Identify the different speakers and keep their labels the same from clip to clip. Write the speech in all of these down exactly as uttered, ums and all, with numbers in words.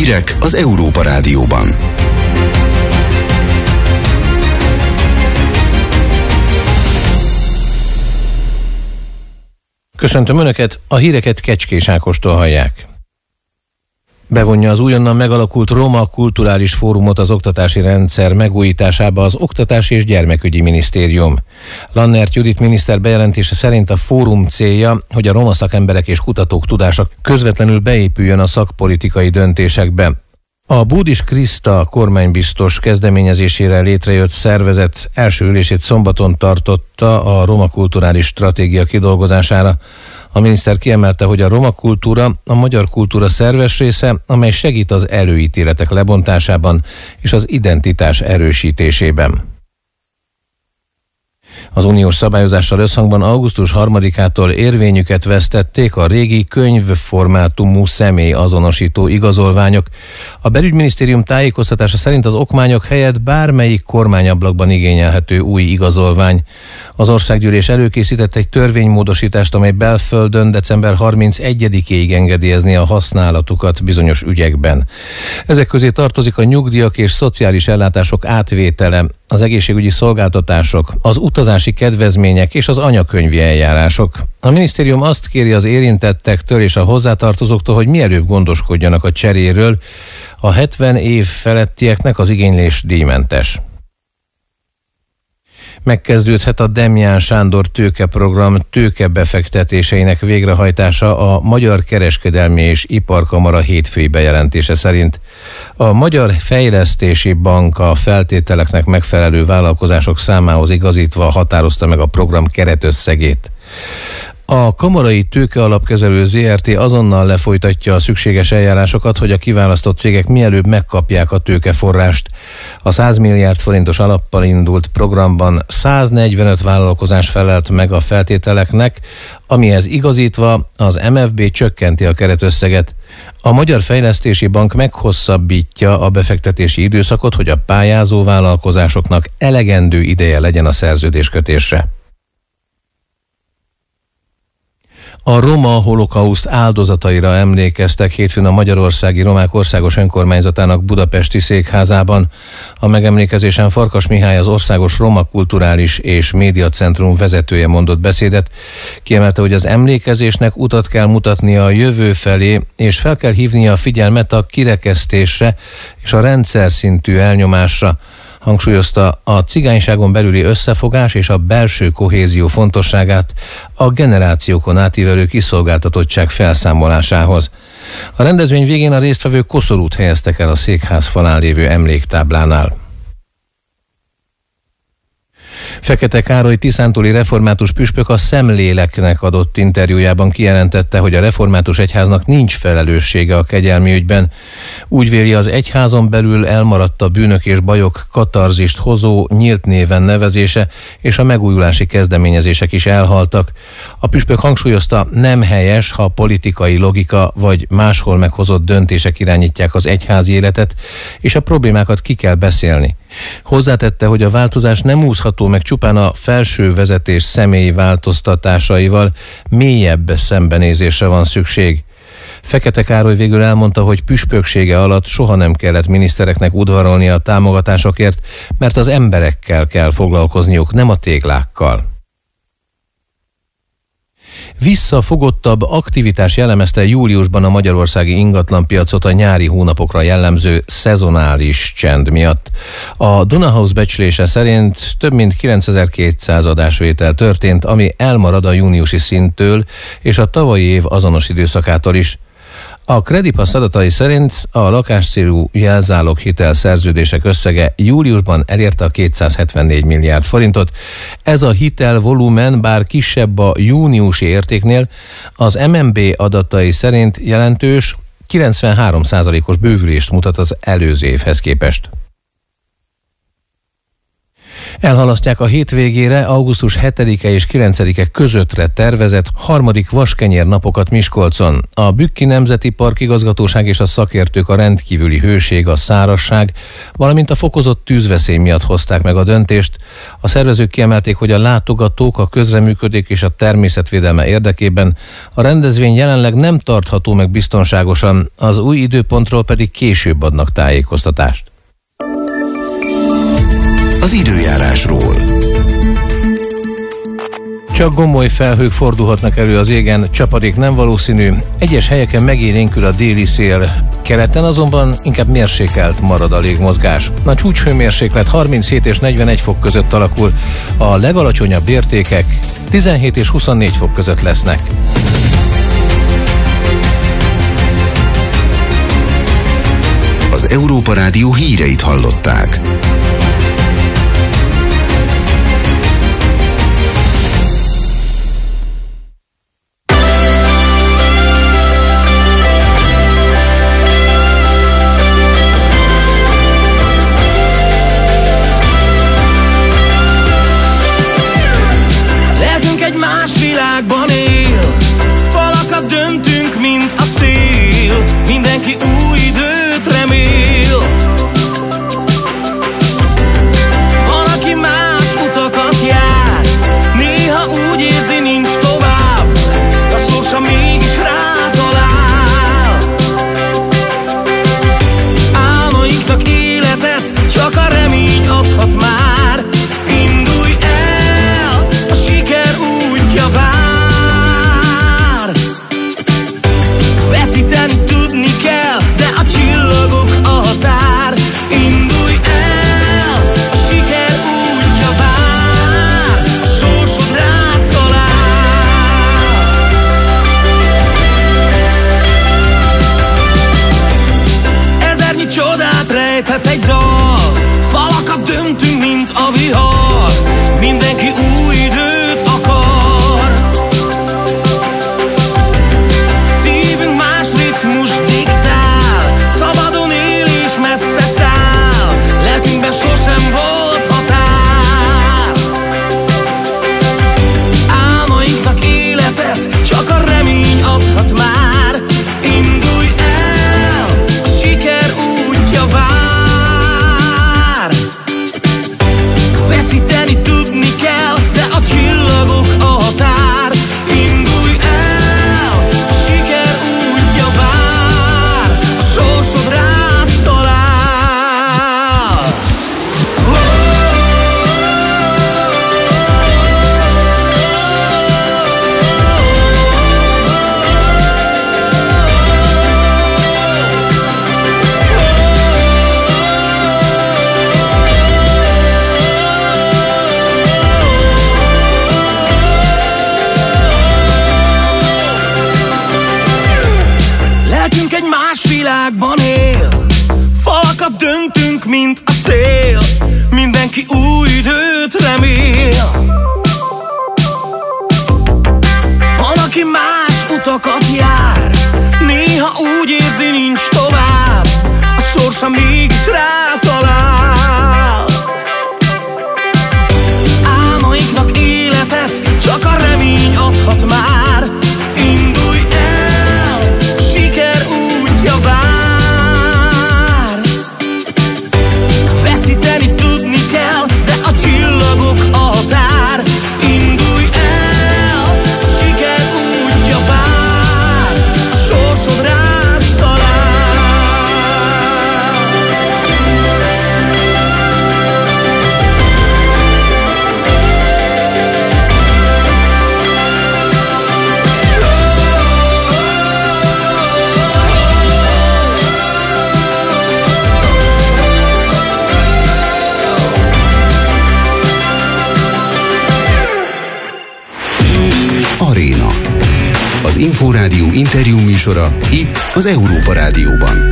Speaker 1: Hírek az Európa Rádióban.
Speaker 2: Köszöntöm Önöket, a híreket Kecskés Ákostól hallják. Bevonja az újonnan megalakult Roma Kulturális Fórumot az oktatási rendszer megújításába az Oktatási és Gyermekügyi Minisztérium. Lannert Judit miniszter bejelentése szerint a fórum célja, hogy a roma szakemberek és kutatók tudása közvetlenül beépüljön a szakpolitikai döntésekbe. A Búdis Kriszta kormánybiztos kezdeményezésére létrejött szervezet első ülését szombaton tartotta a roma kulturális stratégia kidolgozására. A miniszter kiemelte, hogy a roma kultúra a magyar kultúra szerves része, amely segít az előítéletek lebontásában és az identitás erősítésében. Az uniós szabályozással összhangban augusztus harmadikától érvényüket vesztették a régi könyvformátumú személyazonosító igazolványok. A belügyminisztérium tájékoztatása szerint az okmányok helyett bármelyik kormányablakban igényelhető új igazolvány. Az országgyűlés előkészített egy törvénymódosítást, amely belföldön december harmincegyedikéig engedélyezni a használatukat bizonyos ügyekben. Ezek közé tartozik a nyugdíjak és szociális ellátások átvétele, az egészségügyi szolgáltatások, az utazási kedvezmények és az anyakönyvi eljárások. A minisztérium azt kéri az érintettektől és a hozzátartozóktól, hogy mielőbb gondoskodjanak a cseréről. A hetven év felettieknek az igénylés díjmentes. Megkezdődhet a Demján Sándor tőkeprogram tőkebefektetéseinek végrehajtása a Magyar Kereskedelmi és Iparkamara hétfői bejelentése szerint. A Magyar Fejlesztési Bank a feltételeknek megfelelő vállalkozások számához igazítva határozta meg a program keretösszegét. A Kamarai Tőkealapkezelő zé er té azonnal lefolytatja a szükséges eljárásokat, hogy a kiválasztott cégek mielőbb megkapják a tőkeforrást. A száz milliárd forintos alappal indult programban száznegyvenöt vállalkozás felelt meg a feltételeknek, amihez igazítva az em ef bé csökkenti a keretösszeget. A Magyar Fejlesztési Bank meghosszabbítja a befektetési időszakot, hogy a pályázó vállalkozásoknak elegendő ideje legyen a szerződéskötésre. A roma holokauszt áldozataira emlékeztek hétfőn a Magyarországi Romák Országos Önkormányzatának budapesti székházában. A megemlékezésen Farkas Mihály, az Országos Roma Kulturális és Médiacentrum vezetője mondott beszédet. Kiemelte, hogy az emlékezésnek utat kell mutatnia a jövő felé, és fel kell hívnia a figyelmet a kirekesztésre és a rendszer szintű elnyomásra. Hangsúlyozta a cigányságon belüli összefogás és a belső kohézió fontosságát a generációkon átívelő kiszolgáltatottság felszámolásához. A rendezvény végén a résztvevők koszorút helyeztek el a székház falán lévő emléktáblánál. Fekete Károly tiszántúli református püspök a Szemléleknek adott interjújában kijelentette, hogy a református egyháznak nincs felelőssége a kegyelmi ügyben. Úgy véli, az egyházon belül elmaradt a bűnök és bajok katarzist hozó nyílt néven nevezése, és a megújulási kezdeményezések is elhaltak. A püspök hangsúlyozta, nem helyes, ha politikai logika vagy máshol meghozott döntések irányítják az egyházi életet, és a problémákat ki kell beszélni. Hozzátette, hogy a változás nem úszható meg csupán a felső vezetés személyi változtatásaival, mélyebb szembenézésre van szükség. Fekete Károly végül elmondta, hogy püspöksége alatt soha nem kellett minisztereknek udvarolni a támogatásokért, mert az emberekkel kell foglalkozniuk, nem a téglákkal. Visszafogottabb aktivitás jellemezte júliusban a magyarországi ingatlanpiacot a nyári hónapokra jellemző szezonális csend miatt. A Dunahouse becslése szerint több mint kilencezer-kétszáz adásvétel történt, ami elmarad a júniusi szinttől és a tavalyi év azonos időszakától is. A Credipass adatai szerint a lakáscélú jelzálog hitel szerződések összege júliusban elérte a kétszázhetvennégy milliárd forintot. Ez a hitel volumen bár kisebb a júniusi értéknél, az em en bé adatai szerint jelentős, kilencvenhárom százalékos bővülést mutat az előző évhez képest. Elhalasztják a hétvégére, augusztus hetedike és kilencedike közöttre tervezett harmadik vaskenyér napokat Miskolcon. A Bükki Nemzeti Park Igazgatóság és a szakértők a rendkívüli hőség, a szárazság, valamint a fokozott tűzveszély miatt hozták meg a döntést. A szervezők kiemelték, hogy a látogatók, a közreműködés és a természetvédelme érdekében a rendezvény jelenleg nem tartható meg biztonságosan, az új időpontról pedig később adnak tájékoztatást.
Speaker 1: Az időjárásról.
Speaker 2: Csak gomoly felhők fordulhatnak elő az égen, csapadék nem valószínű, egyes helyeken megélénkül a déli szél, keleten azonban inkább mérsékelt marad a légmozgás. A csúcshőmérséklet harminchét és negyvenegy fok között alakul, a legalacsonyabb értékek tizenhét és huszonnégy fok között lesznek.
Speaker 1: Az Európa Rádió híreit hallották.
Speaker 3: Mindenki új időt remél. Van, aki más utakat jár, néha úgy érzi, nincs tovább, a sorsa mégis rátalál. Álmainknak életet csak a remény adhat már. Indulj el, a siker útja vár. Veszíteni tudni kell, de a csillagok a határ. Indulj el, a siker útja vár, a sorsod rád talál. Ezernyi csodát rejthet egy dal, falakat döntünk, mint a vihar. Mindenki új időt akar. Szívünk más ritmus diktál, szabadon él és messze száll, lelkünkben sosem volt határ. Álmainknak életet csak a remény adhat már. Indulj el, a siker útja vár. Veszíteni tudni kell, de a csillagok a határ. Indulj el, a siker útja vár, a sorsod rád talál. Lelkünk egy más világban él, falakat döntünk, mint a szél. Mindenki új időt remél. Van, aki más utakat jár, néha úgy érzi, nincs tovább, a sorsa mégis rátalál. Álmainknak életet csak a remény adhat már. Indulj el, a siker útja vár. Veszíteni tudni kell, de a csillagok a határ. Indulj el, a siker útja vár, a sorsod rád talál.
Speaker 1: Aréna. Az Inforádió interjú műsora itt az Európa Rádióban.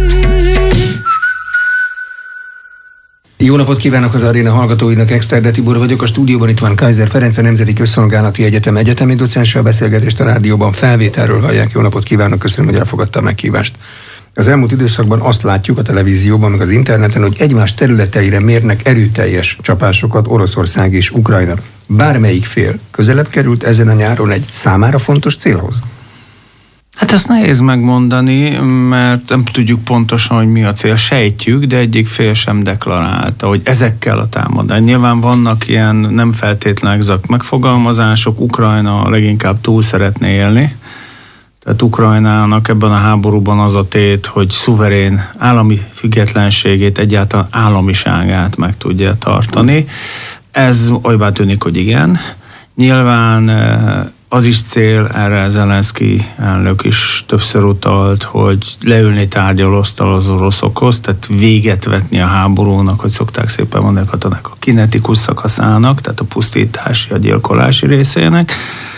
Speaker 4: Jó napot kívánok az Aréna hallgatóinak, Exterde Tibor vagyok. A stúdióban itt van Kaiser Ferenc, a Nemzeti Közszolgálati Egyetem egyetemi docense. A beszélgetést a rádióban felvételről hallják. Jó napot kívánok, köszönöm, hogy elfogadta a meghívást. Az elmúlt időszakban azt látjuk a televízióban, meg az interneten, hogy egymás területeire mérnek erőteljes csapásokat Oroszország és Ukrajna. Bármelyik fél közelebb került ezen a nyáron egy számára fontos célhoz?
Speaker 5: Hát ezt nehéz megmondani, mert nem tudjuk pontosan, hogy mi a cél. Sejtjük, de egyik fél sem deklarálta, hogy ezekkel a támadás. Nyilván vannak ilyen nem feltétlenül exakt megfogalmazások, Ukrajna leginkább túl szeretné élni. Tehát Ukrajnának ebben a háborúban az a tét, hogy szuverén állami függetlenségét, egyáltalán államiságát meg tudja tartani. Ez olybá tűnik, hogy igen. Nyilván az is cél, erre Zelenszky elnök is többször utalt, hogy leülni tárgyalóasztal az oroszokhoz, tehát véget vetni a háborúnak, hogy szokták szépen mondani a katonák, a kinetikus szakaszának, tehát a pusztítási, a gyilkolási részének.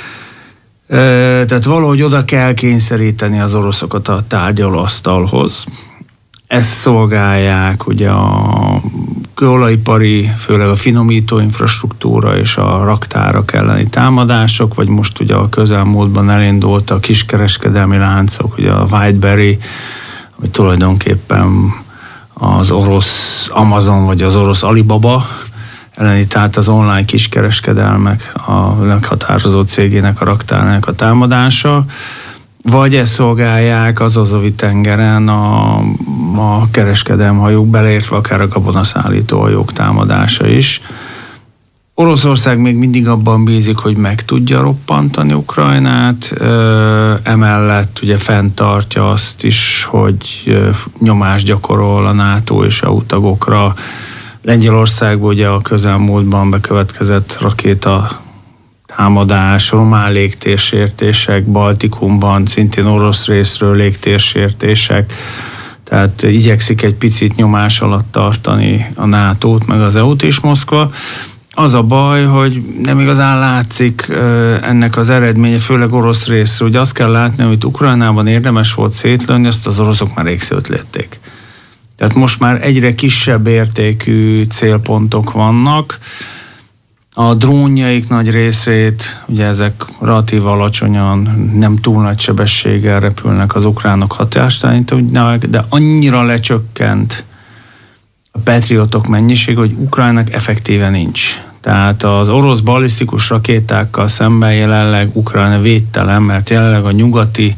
Speaker 5: Tehát valahogy oda kell kényszeríteni az oroszokat a tárgyalóasztalhoz. Ezt szolgálják ugye a kőolajipari, főleg a finomító infrastruktúra és a raktárak elleni támadások, vagy most ugye a közelmúltban elindult a kiskereskedelmi láncok, ugye a Whiteberry, ami tulajdonképpen az orosz Amazon vagy az orosz Alibaba elleni, tehát az online kiskereskedelmek a meghatározó cégének, a raktárnak a támadása, vagy ezt szolgálják az Azovi tengeren a, a kereskedelmhajók, beleértve akár a gabonaszállító hajók támadása is. Oroszország még mindig abban bízik, hogy meg tudja roppantani Ukrajnát, emellett ugye fenntartja azt is, hogy nyomást gyakorol a NATO és é u tagokra. Lengyelországban ugye a közelmúltban bekövetkezett rakéta támadás, román légtérsértések, Baltikumban szintén orosz részről légtérsértések, tehát igyekszik egy picit nyomás alatt tartani a nátót, meg az é u-t is Moszkva. Az a baj, hogy nem igazán látszik ennek az eredménye, főleg orosz részről. Ugye azt kell látni, hogy Ukrajnában érdemes volt szétlőni, azt az oroszok már rég szétlőtték. Tehát most már egyre kisebb értékű célpontok vannak. A drónjaik nagy részét, ugye ezek relatív alacsonyan, nem túl nagy sebességgel repülnek az ukránok hatástalanítani, de annyira lecsökkent a patriotok mennyisége, hogy Ukrajnának effektíve nincs. Tehát az orosz ballisztikus rakétákkal szemben jelenleg Ukrajna védtelen, mert jelenleg a nyugati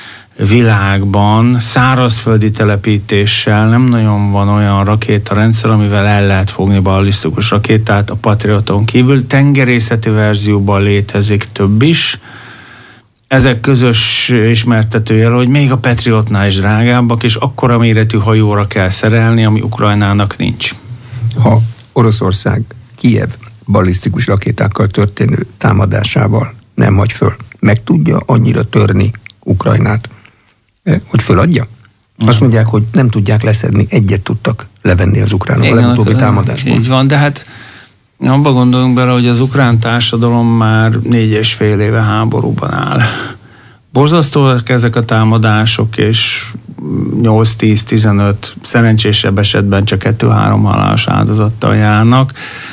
Speaker 5: világban szárazföldi telepítéssel nem nagyon van olyan rakétarendszer, amivel el lehet fogni ballisztikus rakétát a Patrioton kívül. Tengerészeti verzióban létezik több is. Ezek közös ismertetőjel, hogy még a Patriotnál is drágábbak, és akkora méretű hajóra kell szerelni, ami Ukrajnának nincs.
Speaker 4: Ha Oroszország Kijev ballisztikus rakétákkal történő támadásával nem hagy föl, meg tudja annyira törni Ukrajnát, hogy föladja? Azt mondják, hogy nem tudják leszedni, egyet tudtak levenni az ukránok a legutóbbi támadásban.
Speaker 5: Így van, de hát abba gondoljunk bele, hogy az ukrán társadalom már négy és fél éve háborúban áll. Borzasztóak ezek a támadások, és nyolc tíz tizenöt, szerencsésebb esetben csak kettő-három halálos áldozattal járnak.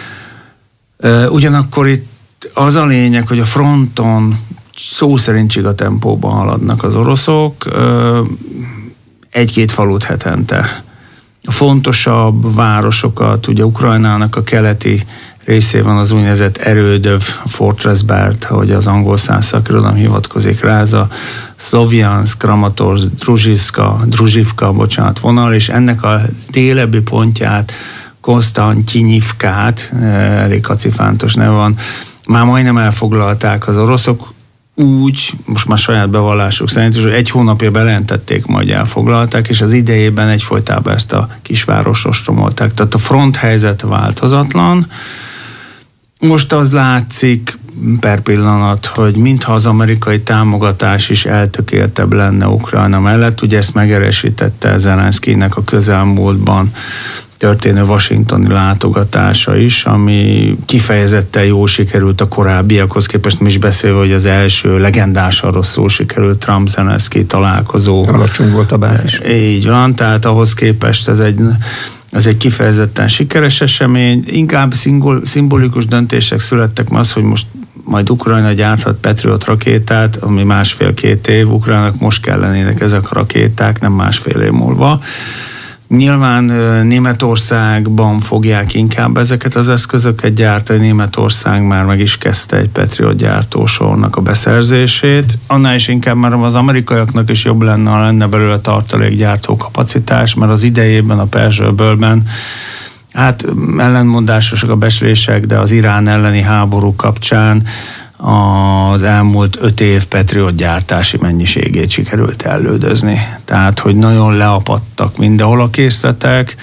Speaker 5: Ugyanakkor itt az a lényeg, hogy a fronton szó szerint csigatempóban haladnak az oroszok, egy-két falut hetente. A fontosabb városokat, ugye Ukrajnának a keleti részében az úgynevezett erődöv, Fortress Belt, ahogy az angol száz szakirodalom hivatkozik rá, ez a Szlovjanszk, Kramatorsk, Druzsivka, Druzsivka, bocsánat, vonal, és ennek a délebbi pontját, Konstantyinivkát, elég kacifántos neve van, már majdnem elfoglalták az oroszok, úgy, most már saját bevallásuk szerint, hogy egy hónapja bejelentették, majd elfoglalták, és az idejében egyfolytában ezt a kisvárost ostromolták. Tehát a front helyzet változatlan. Most az látszik per pillanat, hogy mintha az amerikai támogatás is eltökéltebb lenne Ukrajna mellett. Ugye ezt megerősítette Zelenszkynek a közelmúltban történő washingtoni látogatása is, ami kifejezetten jól sikerült a korábbiakhoz képest, mi is beszélve, hogy az első legendásan rosszul sikerült Trump-Zelenszky találkozó.
Speaker 4: Alacsony volt a bázis.
Speaker 5: Így van, tehát ahhoz képest ez egy, ez egy kifejezetten sikeres esemény, inkább szimbolikus döntések születtek, mert az, hogy most majd Ukrajna gyárthat Patriot rakétát, ami másfél-két év, Ukrajnának most kellenének ezek a rakéták, nem másfél év múlva. Nyilván Németországban fogják inkább ezeket az eszközöket gyártani, Németország már meg is kezdte egy Patriot gyártósornak a beszerzését, annál is inkább, mert az amerikaiaknak is jobb lenne, ha lenne belőle tartalékgyártó kapacitás, mert az idejében a Perzsa-öbölben hát ellentmondásosak a becslések, de az Irán elleni háború kapcsán az elmúlt öt év Patriot gyártási mennyiségét sikerült ellődözni. Tehát, hogy nagyon leapadtak mindenhol a készletek,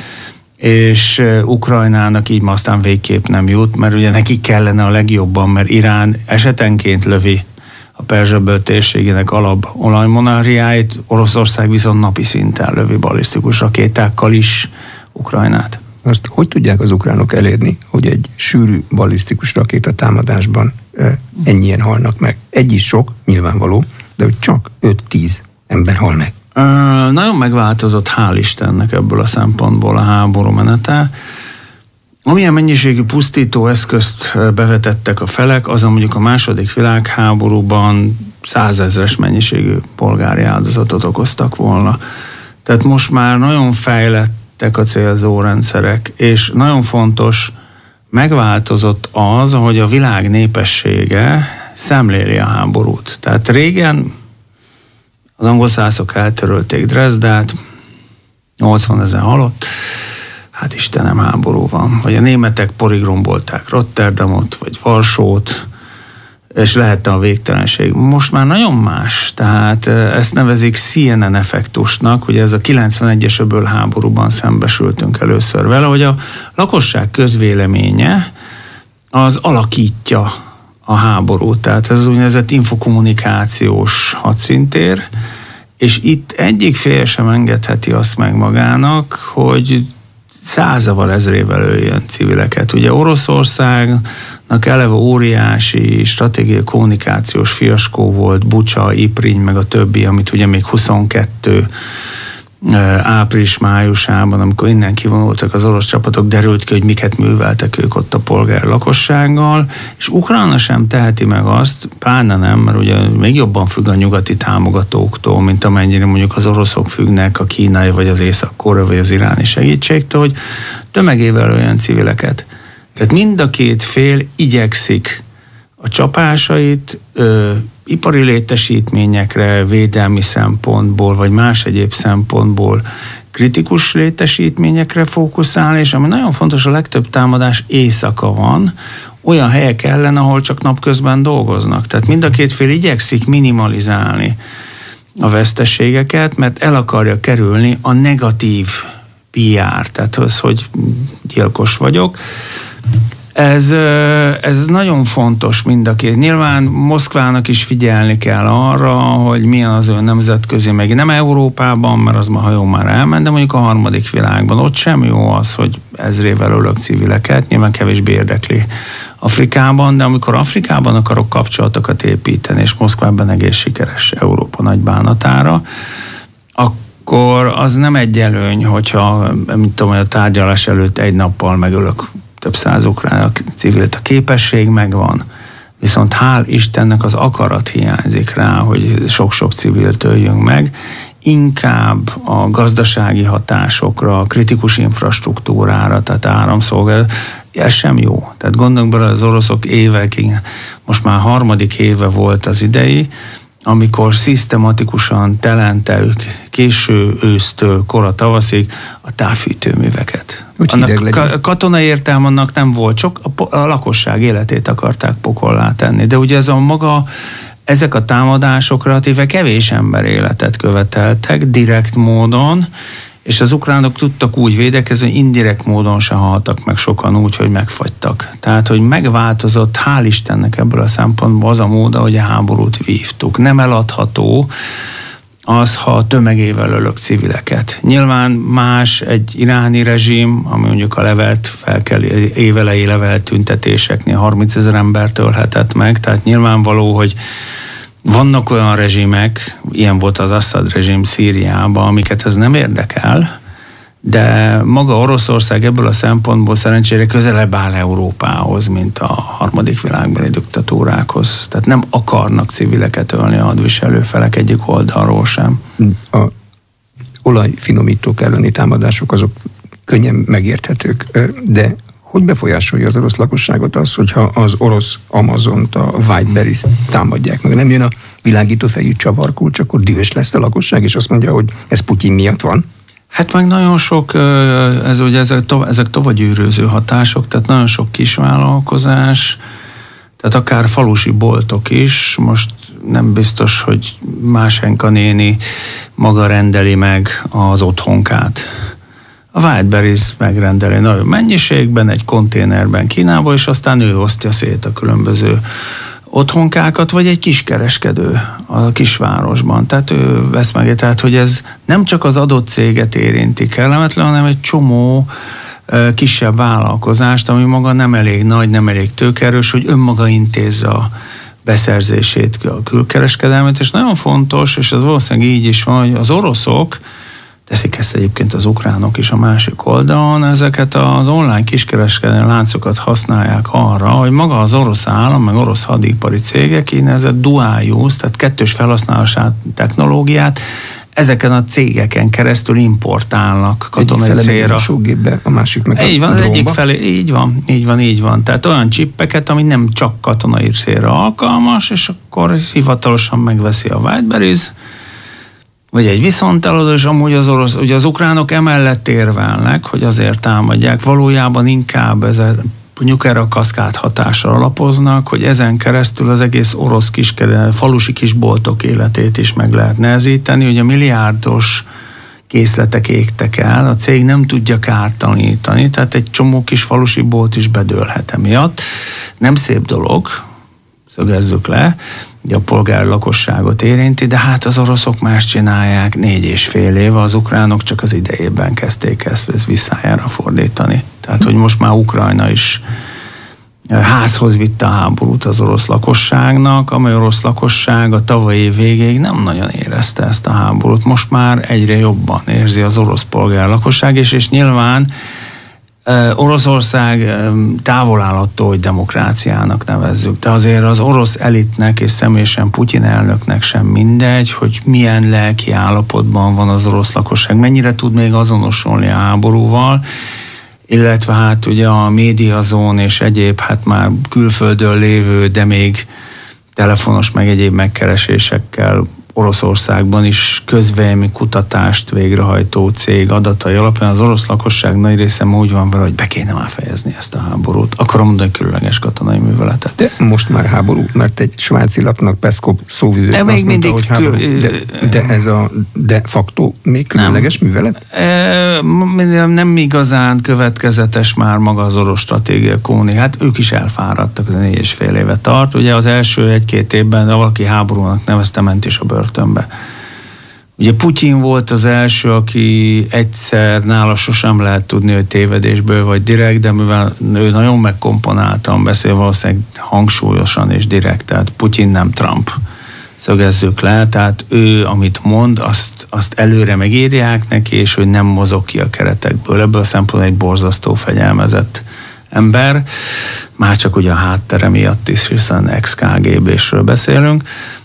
Speaker 5: és Ukrajnának így ma aztán végképp nem jut, mert ugye neki kellene a legjobban, mert Irán esetenként lövi a Perzsa-öböl térségének alap olajmonarchiáit, Oroszország viszont napi szinten lövi balisztikus rakétákkal is Ukrajnát.
Speaker 4: Azt hogy tudják az ukránok elérni, hogy egy sűrű ballisztikus rakéta támadásban ennyien halnak meg? Egy is sok, nyilvánvaló, de hogy csak öt-tíz ember hal meg.
Speaker 5: Ö, nagyon megváltozott, hál' Istennek ebből a szempontból a háború menete. Amilyen mennyiségű pusztító eszközt bevetettek a felek, azon mondjuk a második világháborúban százezres mennyiségű polgári áldozatot okoztak volna. Tehát most már nagyon fejlett a célzórendszerek, és nagyon fontos, megváltozott az, hogy a világ népessége szemléli a háborút. Tehát régen az angol szászok eltörölték Dresdát, nyolcvanezer halott, hát Istenem, háború van. Vagy a németek porigrombolták Rotterdamot, vagy Varsót, és lehette a végtelenség. Most már nagyon más, tehát ezt nevezik C N N effektusnak, ugye ez a kilencvenegyes öböl háborúban szembesültünk először vele, hogy a lakosság közvéleménye az alakítja a háborút, tehát ez az úgynevezett infokommunikációs hadszintér, és itt egyik fél sem engedheti azt meg magának, hogy százával, ezrével öljön civileket. Ugye Oroszországnak eleve óriási stratégiai kommunikációs fiaskó volt, Bucsa, Ipriny, meg a többi, amit ugye még huszonkettő április-májusában, amikor innen kivonultak az orosz csapatok, derült ki, hogy miket műveltek ők ott a polgár lakossággal, és Ukrajna sem teheti meg azt, pláne nem, mert ugye még jobban függ a nyugati támogatóktól, mint amennyire mondjuk az oroszok függnek a kínai, vagy az észak-koreai, vagy az iráni segítségtől, hogy tömegével olyan civileket. Tehát mind a két fél igyekszik a csapásait ö, ipari létesítményekre, védelmi szempontból, vagy más egyéb szempontból kritikus létesítményekre fókuszálni, és ami nagyon fontos, a legtöbb támadás éjszaka van, olyan helyek ellen, ahol csak napközben dolgoznak. Tehát mind a két fél igyekszik minimalizálni a veszteségeket, mert el akarja kerülni a negatív pé er, tehát az, hogy gyilkos vagyok. Ez, ez nagyon fontos mind a két. Nyilván Moszkvának is figyelni kell arra, hogy milyen az ő nemzetközi, meg nem Európában, mert az ma hajó már elment, de mondjuk a harmadik világban. Ott sem jó az, hogy ezrével ölök civileket, nyilván kevésbé érdekli Afrikában, de amikor Afrikában akarok kapcsolatokat építeni, és Moszkvában egész sikeres Európa nagy bánatára, akkor az nem egy előny, hogyha, mint tudom, a tárgyalás előtt egy nappal megölök több száz ukrán civilt, a képesség megvan, viszont hál' Istennek az akarat hiányzik rá, hogy sok-sok civilt öljünk meg, inkább a gazdasági hatásokra, a kritikus infrastruktúrára, tehát áramszolgálat, ez sem jó. Tehát gondoljunk bele, az oroszok évekig, most már harmadik éve volt az idei, amikor szisztematikusan telenteük késő ősztől kora tavaszig a távfűtőműveket. Annak ka- katonai értelme annak nem volt, csak a, a lakosság életét akarták pokollá tenni. De ugye ez a maga, ezek a támadások relatíve kevés ember életet követeltek direkt módon, és az ukránok tudtak úgy védekezni, hogy indirekt módon se haltak meg sokan úgy, hogy megfagytak. Tehát, hogy megváltozott, hál' Istennek ebből a szempontból az a mód, hogy a háborút vívtuk. Nem eladható az, ha tömegével ölök civileket. Nyilván más egy iráni rezsim, ami mondjuk a levelt, fel kell, évelei levelt tüntetéseknél harmincezer embert ölhetett meg, tehát nyilvánvaló, hogy vannak olyan rezsimek, ilyen volt az Assad rezsim Szíriában, amiket ez nem érdekel, de maga Oroszország ebből a szempontból szerencsére közelebb áll Európához, mint a harmadik világbeli diktatúrákhoz. Tehát nem akarnak civileket ölni a hadviselő felek egyik oldalról sem.
Speaker 4: A olajfinomítók elleni támadások azok könnyen megérthetők, de hogy befolyásolja az orosz lakosságot az, hogyha az orosz Amazont, a Whiteberries támadják meg? Nem jön a világítófejű csavarkulcs, akkor dühös lesz a lakosság, és azt mondja, hogy ez Putyin miatt van?
Speaker 5: Hát meg nagyon sok, ez ugye ezek, to, ezek tovagyűrőző hatások, tehát nagyon sok kisvállalkozás, tehát akár falusi boltok is, most nem biztos, hogy Másenka néni maga rendeli meg az otthonkát. A Whiteberries megrendeli nagyon mennyiségben, egy konténerben Kínába, és aztán ő osztja szét a különböző otthonkákat, vagy egy kiskereskedő a kisvárosban. Tehát ő vesz meg, tehát hogy ez nem csak az adott céget érinti kellemetlen, hanem egy csomó uh, kisebb vállalkozást, ami maga nem elég nagy, nem elég tőkerős, hogy önmaga intézze a beszerzését, a külkereskedelmet, és nagyon fontos, és ez valószínűleg így is van, hogy az oroszok teszik ezt egyébként az ukránok is a másik oldalon, ezeket az online kiskereskedelmi láncokat használják arra, hogy maga az orosz állam, meg orosz hadipari cégek úgynevezett dual use, tehát kettős felhasználását technológiát ezeken a cégeken keresztül importálnak katonai célra.
Speaker 4: Gépbe, a másik meg
Speaker 5: így
Speaker 4: a
Speaker 5: van, az
Speaker 4: drónba.
Speaker 5: egyik felé, így van, így van, így van. Tehát olyan csippeket, ami nem csak katonai célra alkalmas, és akkor hivatalosan megveszi a Whiteberries, vagy egy viszonteladó, és amúgy az orosz, ugye az ukránok emellett érvelnek, hogy azért támadják, valójában inkább ezen Nyukera kaszkád hatásra alapoznak, hogy ezen keresztül az egész orosz kiskereskedelmi, falusi kisboltok életét is meg lehet nehezíteni, hogy a milliárdos készletek égtek el, a cég nem tudja kártalanítani, tehát egy csomó kis falusi bolt is bedőlhet emiatt. Nem szép dolog, szögezzük le, hogy a polgári lakosságot érinti, de hát az oroszok más csinálják négy és fél éve, az ukránok csak az idejében kezdték ezt, ezt visszájára fordítani. Tehát, hogy most már Ukrajna is házhoz vitte a háborút az orosz lakosságnak, amely orosz lakosság a tavalyi év végéig nem nagyon érezte ezt a háborút. Most már egyre jobban érzi az orosz polgári lakosság, és, és nyilván Oroszország távol áll attól, hogy demokráciának nevezzük, de azért az orosz elitnek és személyesen Putyin elnöknek sem mindegy, hogy milyen lelki állapotban van az orosz lakosság, mennyire tud még azonosulni a háborúval, illetve hát ugye a médiazón és egyéb hát már külföldön lévő, de még telefonos meg egyéb megkeresésekkel Oroszországban is közvélemény kutatást végrehajtó cég adatai alapján az orosz lakosság nagy része úgy van vele, hogy be kéne már fejezni ezt a háborút. Akarom mondani, különleges katonai műveletet.
Speaker 4: De most már háború, mert egy svájci lapnak Peszkov szóvivő azt
Speaker 5: még
Speaker 4: mondta, hogy háború.
Speaker 5: Kül...
Speaker 4: De, de ez a de facto még különleges nem. művelet?
Speaker 5: E, nem igazán következetes már maga az orosz stratégia kóni. Hát ők is elfáradtak, az négy és fél éve tart. Ugye az első egy-két évben de valaki háborúnak nevezte, ment is a börtönbe. Ugye Putyin volt az első, aki egyszer nála sosem lehet tudni, hogy tévedésből vagy direkt, de mivel ő nagyon megkomponáltan beszél, valószínűleg hangsúlyosan és direkt, tehát Putyin nem Trump. Szögezzük le, tehát ő, amit mond, azt, azt előre megírják neki, és hogy nem mozog ki a keretekből. Ebből a szempontból egy borzasztó fegyelmezett ember, már csak ugye a háttere miatt is, hiszen ex-ká gé bésről beszélünk.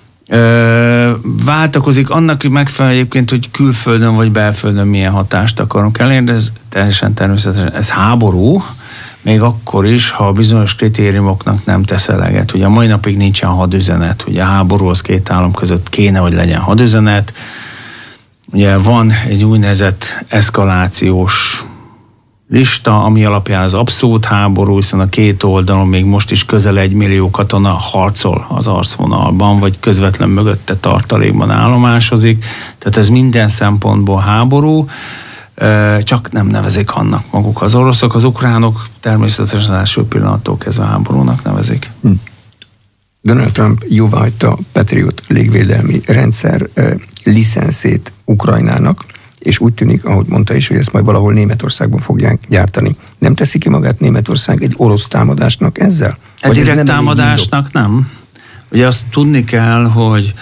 Speaker 5: Ö, váltakozik annak megfelelően egyébként, hogy külföldön vagy belföldön milyen hatást akarunk elérni, de ez teljesen természetesen, ez háború, még akkor is, ha bizonyos kritériumoknak nem tesz eleget. Ugye a mai napig nincsen hadüzenet, ugye a háborúhoz két állam között kéne, hogy legyen hadüzenet. Ugye van egy úgynevezett eszkalációs lista, ami alapján az abszolút háború, hiszen a két oldalon még most is közel egy millió katona harcol az arcvonalban, vagy közvetlen mögötte tartalékban állomásozik. Tehát ez minden szempontból háború, csak nem nevezik annak maguk az oroszok. Az ukránok természetesen az első pillanattól kezdve háborúnak nevezik.
Speaker 4: Hm. Donald Trump jóváhagyta a Patriot légvédelmi rendszer licenszét Ukrajnának, és úgy tűnik, ahogy mondta is, hogy ezt majd valahol Németországban fogják gyártani. Nem teszi ki magát Németország egy orosz támadásnak ezzel?
Speaker 5: Egy direkt nem támadásnak nem. Ugye azt tudni kell, hogy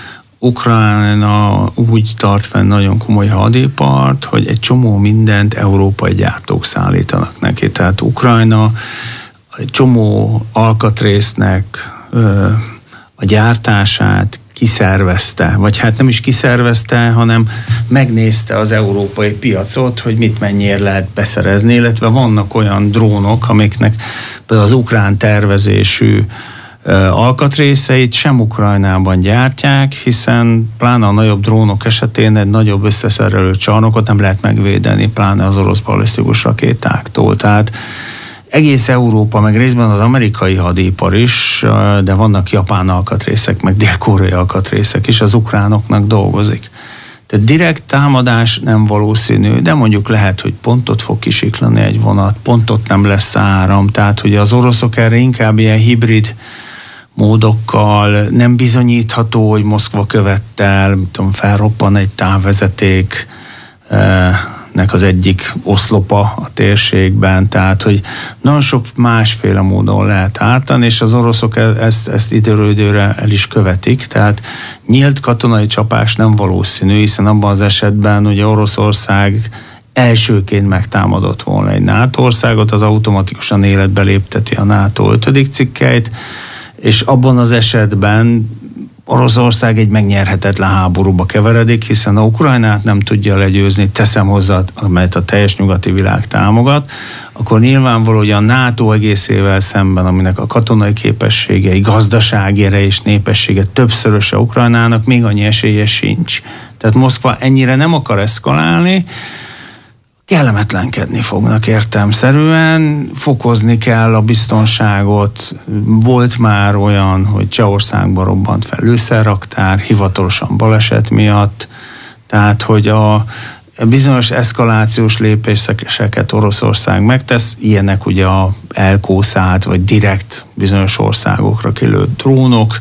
Speaker 5: Ukrajna úgy tart fenn nagyon komoly hadipart, hogy egy csomó mindent európai gyártók szállítanak neki. Tehát Ukrajna egy csomó alkatrésznek ö, a gyártását kiszervezte, vagy hát nem is kiszervezte, hanem megnézte az európai piacot, hogy mit mennyire lehet beszerezni, illetve vannak olyan drónok, amiknek például az ukrán tervezésű alkatrészeit sem Ukrajnában gyártják, hiszen pláne a nagyobb drónok esetén egy nagyobb összeszerelő csarnokot nem lehet megvédeni, pláne az orosz balisztikus rakétáktól. Tehát egész Európa, meg részben az amerikai hadipar is, de vannak japán alkatrészek, meg dél-koreai alkatrészek is, az ukránoknak dolgozik. Tehát direkt támadás nem valószínű, de mondjuk lehet, hogy pontot fog kisiklani egy vonat, pontot nem lesz áram, tehát hogy az oroszok erre inkább ilyen hibrid módokkal, nem bizonyítható, hogy Moszkva követte el, tudom, felroppan egy távvezeték, nek az egyik oszlopa a térségben, tehát hogy nagyon sok másféle módon lehet ártani, és az oroszok ezt, ezt időről időre el is követik, tehát nyílt katonai csapás nem valószínű, hiszen abban az esetben ugye Oroszország elsőként megtámadott volna egy NATO országot, az automatikusan életbe lépteti a NATO ötödik cikkeit, és abban az esetben Oroszország egy megnyerhetetlen háborúba keveredik, hiszen a Ukrajnát nem tudja legyőzni, teszem hozzá, amelyet a teljes nyugati világ támogat, akkor nyilvánvaló, hogy a NATO egészével szemben, aminek a katonai képességei, gazdasági ereje és népessége többszöröse Ukrajnának, még annyi esélye sincs. Tehát Moszkva ennyire nem akar eszkalálni, kellemetlenkedni fognak értelemszerűen, fokozni kell a biztonságot. Volt már olyan, hogy Csehországban robbant fel lőszerraktár, hivatalosan baleset miatt, tehát hogy a bizonyos eszkalációs lépéseket Oroszország megtesz, ilyenek ugye a elkószált, vagy direkt bizonyos országokra kilőtt drónok,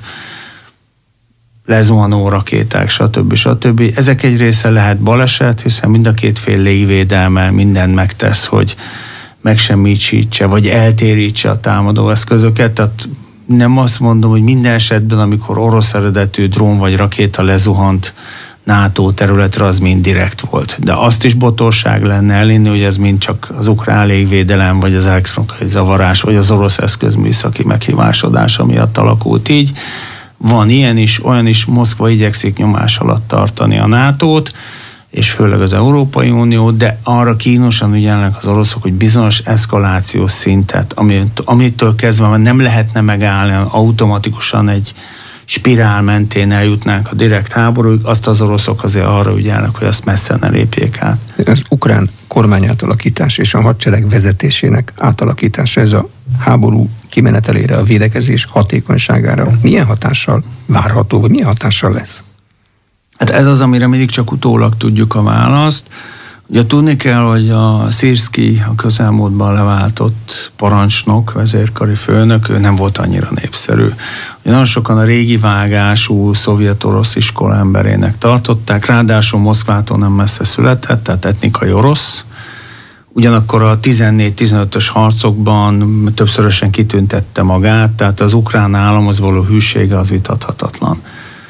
Speaker 5: lezuhanó rakéták, stb. stb. Ezek egy része lehet baleset, hiszen mind a két fél légvédelme mindent megtesz, hogy megsemmisítse, vagy eltérítse a támadó eszközöket. Tehát nem azt mondom, hogy minden esetben, amikor orosz eredetű drón vagy rakéta lezuhant NATO területre, az mind direkt volt. De azt is botorság lenne elinni, hogy ez mind csak az ukrán légvédelem, vagy az elektronikai zavarás, vagy az orosz eszköz műszaki meghibásodása miatt alakult így. Van ilyen is, olyan is, Moszkva igyekszik nyomás alatt tartani a nátót, és főleg az Európai Unió, de arra kínosan ügyelnek az oroszok, hogy bizonyos eszkalációs szintet, amit, amitől kezdve nem lehetne megállni, automatikusan egy spirál mentén eljutnánk a direkt háborúig, azt az oroszok azért arra ügyelnek, hogy azt messze ne lépjék át.
Speaker 4: Az ukrán kormány átalakítás és a hadsereg vezetésének átalakítása, ez a háború kimenetelére, a védekezés hatékonyságára milyen hatással várható, vagy milyen hatással lesz?
Speaker 5: Hát ez az, amire mindig csak utólag tudjuk a választ. Ugye tudni kell, hogy a Szirszky, a közelmúltban leváltott parancsnok, vezérkari főnök, ő nem volt annyira népszerű. Ugye nagyon sokan a régi vágású szovjet-orosz iskola emberének tartották, ráadásul Moszkvától nem messze született, tehát etnikai orosz. Ugyanakkor a tizennégy-tizenötös harcokban többszörösen kitüntette magát, tehát az ukrán államhoz való hűsége az vitathatatlan.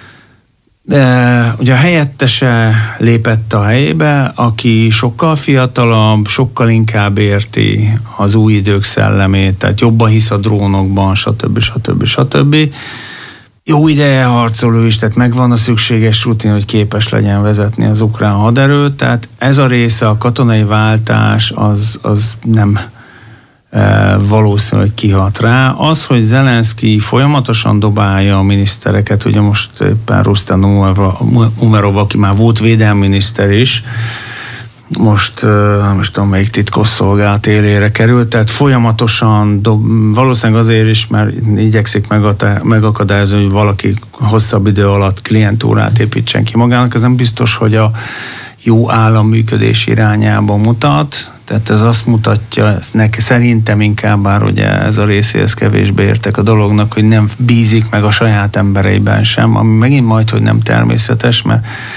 Speaker 5: De ugye a helyettese lépett a helyébe, aki sokkal fiatalabb, sokkal inkább érti az új idők szellemét, tehát jobban hisz a drónokban, stb. stb. stb. Jó ideje harcol ő is, tehát megvan a szükséges rutin, hogy képes legyen vezetni az ukrán haderőt, tehát ez a része, a katonai váltás, az, az nem e, valószínű, hogy kihat rá. Az, hogy Zelenszky folyamatosan dobálja a minisztereket, ugye most éppen Rustem Umerov, aki már volt védelminiszter is, most nem is tudom, melyik titkosszolgálat élére került, tehát folyamatosan, dob, valószínűleg azért is, mert igyekszik megakadályozni, hogy valaki hosszabb idő alatt klientúrát építsen ki magának, ez nem biztos, hogy a jó állam működés irányába mutat, tehát ez azt mutatja, ez neki szerintem inkább, bár ugye ez a részéhez kevésbé értek a dolognak, hogy nem bízik meg a saját embereiben sem, ami megint majd, hogy nem természetes, mert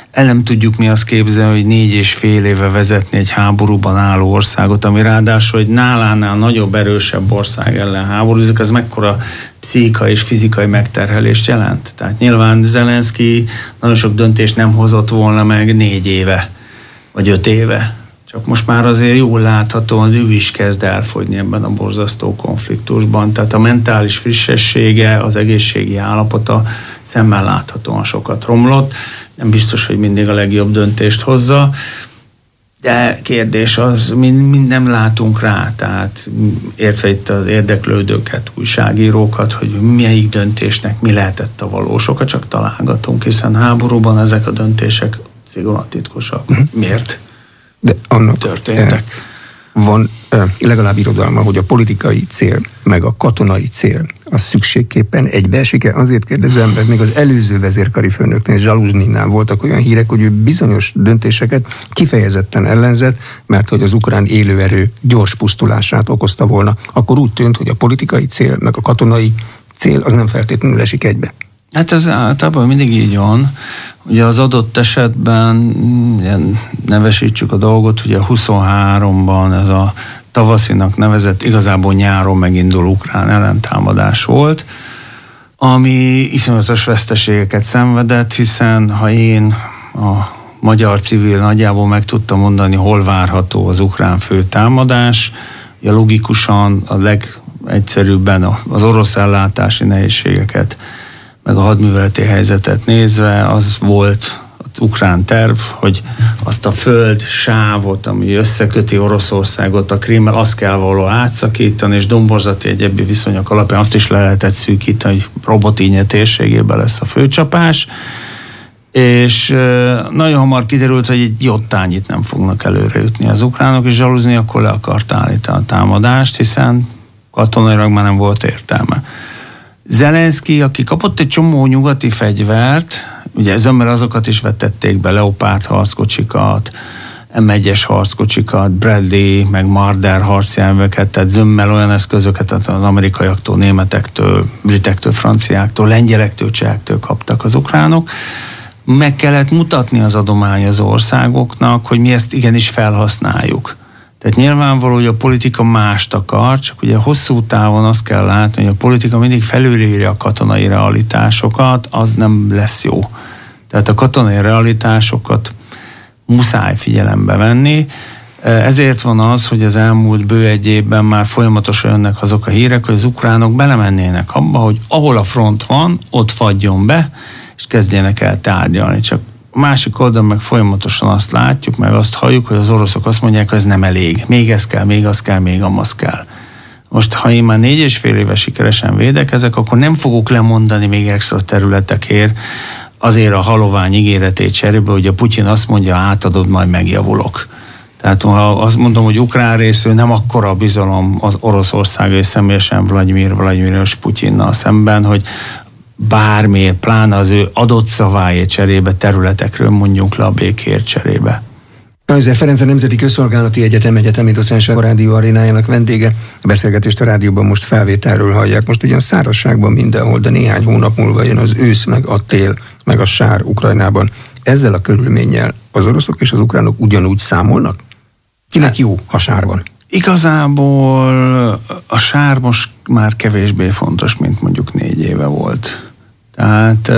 Speaker 5: el nem tudjuk mi azt képzelni, hogy négy és fél éve vezetni egy háborúban álló országot, ami ráadásul egy nálánál nagyobb, erősebb ország ellen háborúzik, az mekkora pszichikai és fizikai megterhelést jelent. Tehát nyilván Zelenszky nagyon sok döntést nem hozott volna meg négy éve, vagy öt éve. Csak most már azért jól láthatóan ő is kezd elfogyni ebben a borzasztó konfliktusban. Tehát a mentális frissessége, az egészségi állapota szemmel láthatóan sokat romlott. Nem biztos, hogy mindig a legjobb döntést hozza, de kérdés az, mind, mind nem látunk rá, tehát értve itt az érdeklődőket, újságírókat, hogy melyik döntésnek mi lehetett a valós oka, csak találgatunk, hiszen háborúban ezek a döntések szigorúan titkosak. Mm. Miért?
Speaker 4: De annak
Speaker 5: történtek.
Speaker 4: Van legalább irodalma, hogy a politikai cél, meg a katonai cél, az szükségképpen egybeesik-e? Azért kérdezem, mert még az előző vezérkari főnöknél, Zsaluzsnyinál voltak olyan hírek, hogy ő bizonyos döntéseket kifejezetten ellenzett, mert hogy az ukrán élőerő gyors pusztulását okozta volna. Akkor úgy tűnt, hogy a politikai cél, meg a katonai cél az nem feltétlenül esik egybe.
Speaker 5: Hát ez általában mindig így van. Ugye az adott esetben, nevesítsük a dolgot, ugye huszonháromban ez a tavaszinak nevezett, igazából nyáron megindul ukrán ellentámadás volt, ami iszonyatos veszteségeket szenvedett, hiszen ha én a magyar civil nagyjából meg tudtam mondani, hol várható az ukrán főtámadás, ugye logikusan a legegyszerűbben az orosz ellátási nehézségeket meg a hadműveleti helyzetet nézve, az volt az ukrán terv, hogy azt a föld sávot, ami összeköti Oroszországot a Krímmel, azt kell valahol átszakítani, és domborzati egyéb viszonyok alapján azt is le lehetett szűkíteni, hogy Robotínje térségében lesz a főcsapás, és nagyon hamar kiderült, hogy egy jottányit nem fognak előre jutni az ukránok, és Zsaluzsnyi akkor le akart állítani a támadást, hiszen katonailag már nem volt értelme. Zelenszky, aki kapott egy csomó nyugati fegyvert, ugye zömmel azokat is vetették be, Leopard harckocsikat, em egyes harckocsikat, Bradley, meg Marder harcjárműveket, tehát zömmel olyan eszközöket az amerikaiaktól, németektől, britektől, franciáktól, lengyelektől, csehектől kaptak az ukránok. Meg kellett mutatni az adományozó országoknak, hogy mi ezt igenis felhasználjuk. Tehát nyilvánvaló, hogy a politika mást akar, csak ugye hosszú távon azt kell látni, hogy a politika mindig felülírja a katonai realitásokat, az nem lesz jó. Tehát a katonai realitásokat muszáj figyelembe venni. Ezért van az, hogy az elmúlt bő egy évben már folyamatosan jönnek azok a hírek, hogy az ukránok belemennének abba, hogy ahol a front van, ott fagyjon be, és kezdjenek el tárgyalni. Csak a másik oldalon meg folyamatosan azt látjuk, meg azt halljuk, hogy az oroszok azt mondják, hogy ez nem elég. Még ez kell, még az kell, még amaz kell. Most, ha én már négy és fél éve sikeresen védekezek, akkor nem fogok lemondani még extra területekért azért a halovány ígéretét cserébe, hogy a Putyin azt mondja, átadod, majd megjavulok. Tehát ha azt mondom, hogy ukrán részről nem akkora a bizalom az Oroszország és személyesen Vladimir Vladimirovich Putyinnal szemben, hogy bármi, pláne az ő adott szaváért cserébe, területekről mondjunk le a békért cserébe.
Speaker 4: Kaiser Ferenc, a Nemzeti Közszolgálati Egyetem egyetemi docense, a Rádió Arénájának vendége. A beszélgetést a rádióban most felvételről hallják. Most ugyan szárazságban mindenhol, de néhány hónap múlva jön az ősz, meg a tél, meg a sár Ukrajnában. Ezzel a körülménnyel az oroszok és az ukránok ugyanúgy számolnak? Kinek jó, ha sár van?
Speaker 5: Igazából a sár most már kevésbé fontos, mint mondjuk négy éve volt. Tehát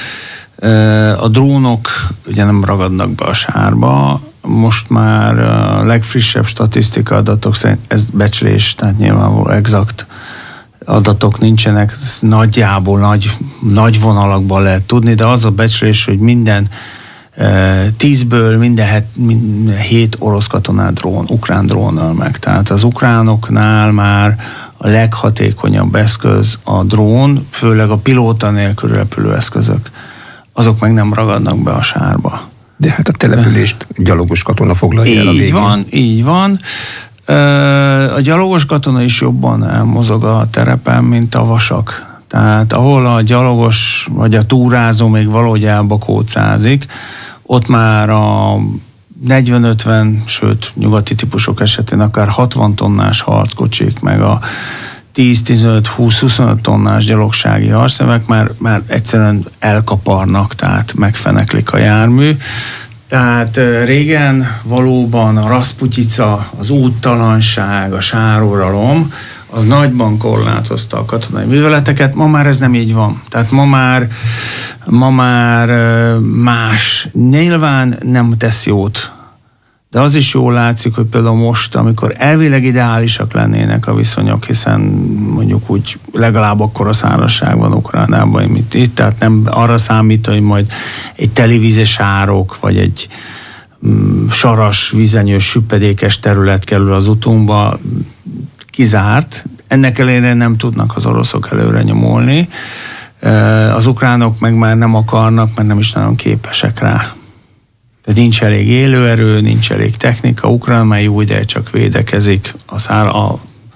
Speaker 5: a drónok ugye nem ragadnak be a sárba, most már a legfrissebb statisztika adatok szerint, ez becslés, tehát nyilvánvaló exakt adatok nincsenek, nagyjából nagy, nagy vonalakban lehet tudni, de az a becslés, hogy minden tízből minden, het, minden hét orosz katonát drón, ukrán drónnal meg. Tehát az ukránoknál már a leghatékonyabb eszköz a drón, főleg a pilóta nélkül repülő eszközök. Azok meg nem ragadnak be a sárba.
Speaker 4: De hát a települést gyalogos katona foglalja el a végén.
Speaker 5: Így van, így van. A gyalogos katona is jobban elmozog a terepen, mint a vasak. Tehát ahol a gyalogos vagy a túrázó még valahogy elbakócázik, ott már a negyven-ötven, sőt nyugati típusok esetén akár hatvan tonnás harckocsik, meg a tíz-tizenöt-húsz-huszonöt tonnás gyalogsági harcszemek már, már egyszerűen elkaparnak, tehát megfeneklik a jármű. Tehát régen valóban a Raszputyica, az úttalanság, a sáruralom, az nagyban korlátozta a katonai műveleteket, ma már ez nem így van. Tehát ma már, ma már más. Nyilván nem tesz jót, de az is jól látszik, hogy például most, amikor elvileg ideálisak lennének a viszonyok, hiszen mondjuk úgy legalább akkor a szárazság van Ukrajnában, mint itt, tehát nem arra számít, hogy majd egy televízes árok, vagy egy mm, saras, vizenyős, süppedékes terület kerül az utunkba, kizárt. Ennek ellenére nem tudnak az oroszok előre nyomolni. Az ukránok meg már nem akarnak, mert nem is nagyon képesek rá. Tehát nincs elég élőerő, nincs elég technika. Ukrán már jó ideje csak védekezik a, szár, a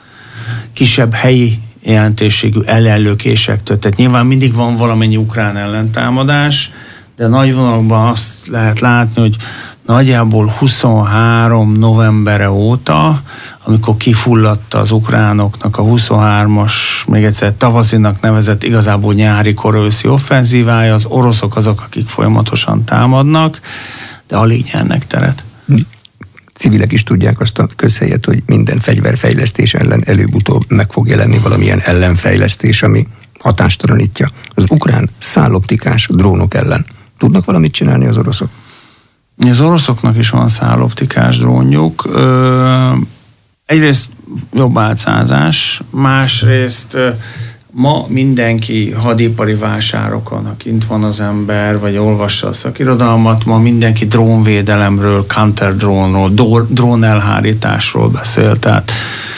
Speaker 5: kisebb helyi jelentőségű ellenlökésektől. Tehát nyilván mindig van valamennyi ukrán ellentámadás, de nagy vonalakban azt lehet látni, hogy nagyjából huszonhárom novembere óta, amikor kifulladt az ukránoknak a huszonhármas, még egyszer tavaszinak nevezett igazából nyári korőszi offenzívája, az oroszok azok, akik folyamatosan támadnak, de alig nyernek teret.
Speaker 4: Civilek is tudják azt a közhelyet, hogy minden fegyverfejlesztés ellen előbb-utóbb meg fog jelenni valamilyen ellenfejlesztés, ami hatástalanítja. Az ukrán szálloptikás drónok ellen tudnak valamit csinálni az oroszok?
Speaker 5: Az oroszoknak is van szálloptikás drónjuk. Ö, egyrészt jobb álcázás, másrészt ma mindenki hadipari vásárokon, ha kint van az ember, vagy olvassa a szakirodalmat, ma mindenki drónvédelemről, counter drónról, drón elhárításról beszél. Tehát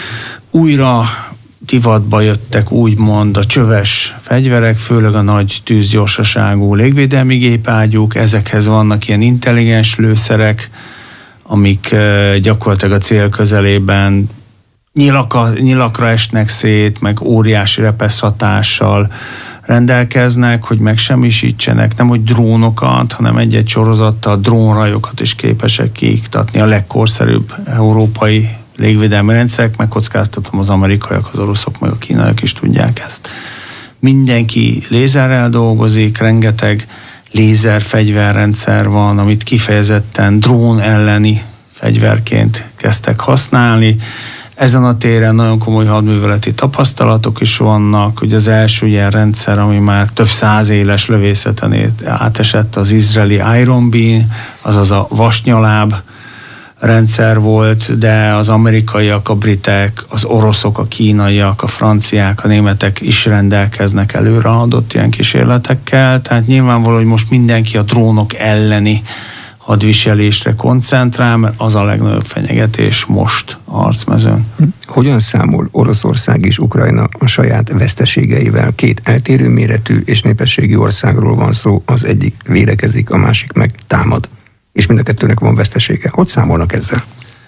Speaker 5: újra divatba jöttek úgymond a csöves fegyverek, főleg a nagy tűzgyorsaságú légvédelmi gépágyúk, ezekhez vannak ilyen intelligens lőszerek, amik gyakorlatilag a cél közelében nyilaka, nyilakra esnek szét, meg óriási repesz hatással rendelkeznek, hogy megsemmisítsenek, nem hogy drónokat, hanem egy-egy sorozattal drónrajokat is képesek kiiktatni, a legkorszerűbb európai légvédelmi rendszerek, megkockáztatom, az amerikaiak, az oroszok, meg a kínaiak is tudják ezt. Mindenki lézerrel dolgozik, rengeteg lézer fegyverrendszer van, amit kifejezetten drón elleni fegyverként kezdtek használni. Ezen a téren nagyon komoly hadműveleti tapasztalatok is vannak. Ugye az első ilyen rendszer, ami már több száz éles lövészeten átesett, az izraeli Iron Beam, azaz a vasnyaláb rendszer volt, de az amerikaiak, a britek, az oroszok, a kínaiak, a franciák, a németek is rendelkeznek előre adott ilyen kísérletekkel, tehát nyilvánvaló, hogy most mindenki a drónok elleni hadviselésre koncentrál, mert az a legnagyobb fenyegetés most a harcmezőn.
Speaker 4: Hogyan számol Oroszország és Ukrajna a saját veszteségeivel? Két eltérő méretű és népességi országról van szó, az egyik védekezik, a másik meg támad. És mind a kettőnek van vesztesége. Hogy számolnak ezzel?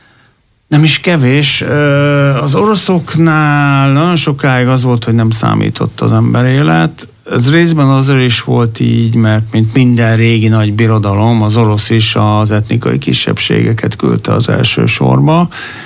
Speaker 5: Nem is kevés. Az oroszoknál nagyon sokáig az volt, hogy nem számított az emberélet. Ez részben azért is volt így, mert mint minden régi nagy birodalom, az orosz is az etnikai kisebbségeket küldte az első sorba.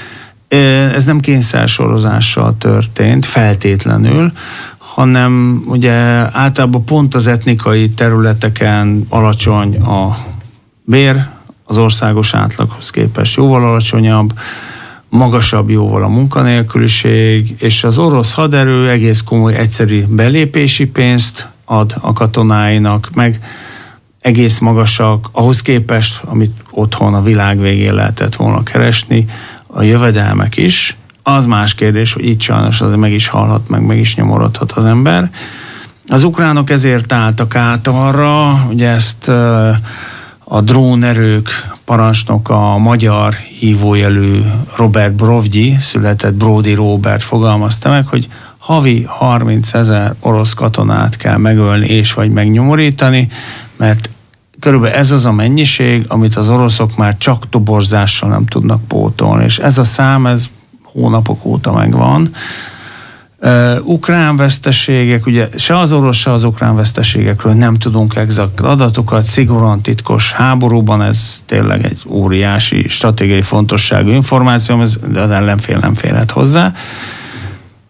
Speaker 5: Ez nem kényszersorozással történt, feltétlenül, hanem ugye általában pont az etnikai területeken alacsony a bér, az országos átlaghoz képest jóval alacsonyabb, magasabb jóval a munkanélküliség, és az orosz haderő egész komoly egyszerű belépési pénzt ad a katonáinak, meg egész magasak, ahhoz képest, amit otthon a világ végén lehetett volna keresni, a jövedelmek is. Az más kérdés, hogy itt sajnos azért meg is halhat, meg meg is nyomorodhat az ember. Az ukránok ezért álltak át arra, hogy ezt a drónerők parancsnoka, a magyar hívójelű Robert Brovgyi, született Brody Robert fogalmazta meg, hogy havi harmincezer orosz katonát kell megölni és vagy megnyomorítani, mert körülbelül ez az a mennyiség, amit az oroszok már csak toborzással nem tudnak pótolni, és ez a szám, ez hónapok óta megvan. Uh, ukrán veszteségek, ugye se az orosz, se az ukrán veszteségekről nem tudunk exakt adatokat, szigorúan titkos háborúban, ez tényleg egy óriási stratégiai fontosságú információ, ez, de az ellenfél nem férhet hozzá.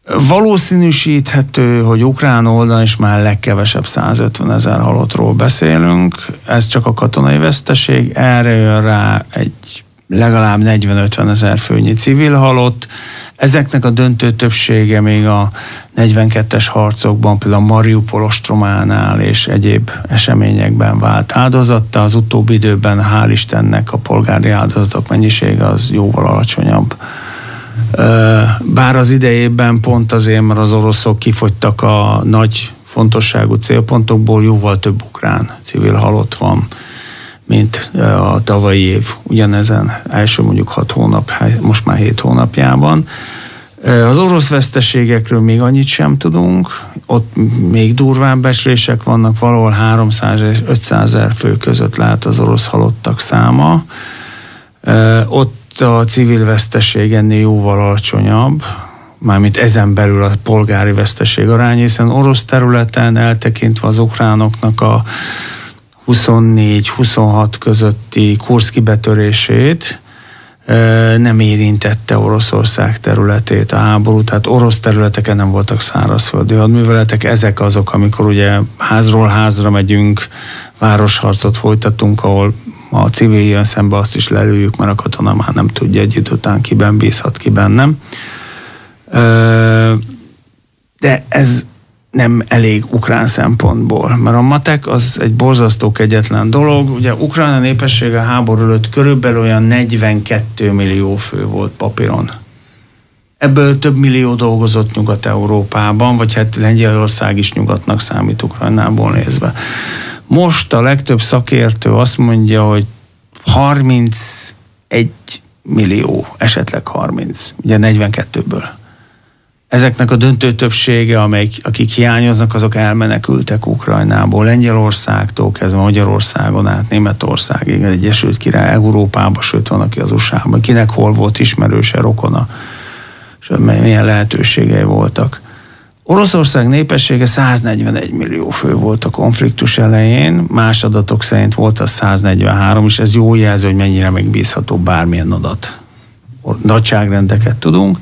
Speaker 5: Valószínűsíthető, hogy ukrán oldalon is már legkevesebb százötven ezer halottról beszélünk, ez csak a katonai veszteség, erre jön rá egy legalább negyven-ötven ezer főnyi civil halott. Ezeknek a döntő többsége még a negyvenkettes harcokban, például a Mariupol ostrománál és egyéb eseményekben vált áldozatta. Az utóbbi időben, hál' Istennek, a polgári áldozatok mennyisége az jóval alacsonyabb. Bár az idejében pont azért, mert az oroszok kifogytak a nagy fontosságú célpontokból, jóval több ukrán civil halott van, mint a tavalyi év ugyanezen első mondjuk hat hónap, most már hét hónapjában. Az orosz veszteségekről még annyit sem tudunk, ott még durvább becslések vannak, valahol háromszáz és ötszáz ezer fő között lehet az orosz halottak száma. Ott a civil veszteség ennél jóval alacsonyabb, mármint ezen belül a polgári veszteség arány, hiszen orosz területen eltekintve az ukránoknak a huszonnégy-huszonhat közötti Kurszki betörését nem érintette Oroszország területét a háború, tehát orosz területeken nem voltak szárazföldi hadműveletek, ezek azok, amikor ugye házról házra megyünk, városharcot folytatunk, ahol a civil jön szembe, azt is lelőjük, mert a katona már nem tudja egy idő után kiben bízhat, kiben nem. De ez nem elég ukrán szempontból, mert a matek az egy borzasztó kegyetlen dolog. Ugye Ukrajna népessége háború előtt körülbelül olyan negyvenkettő millió fő volt papíron. Ebből több millió dolgozott Nyugat-Európában, vagy hát Lengyelország is nyugatnak számít Ukrajnából nézve. Most a legtöbb szakértő azt mondja, hogy harmincegy millió, esetleg harminc, ugye negyvenkettőből. Ezeknek a döntő többsége, amelyik, akik hiányoznak, azok elmenekültek Ukrajnából, Lengyelországtól kezdve Magyarországon át, Németországig, Egyesült Király, Európába, sőt van, aki az u es á-ban, kinek hol volt ismerőse, rokona, és milyen lehetőségei voltak. Oroszország népessége száznegyvenegy millió fő volt a konfliktus elején, más adatok szerint volt az száznegyvenhárom, és ez jó jelző, hogy mennyire megbízható bármilyen adat. Nagyságrendeket tudunk.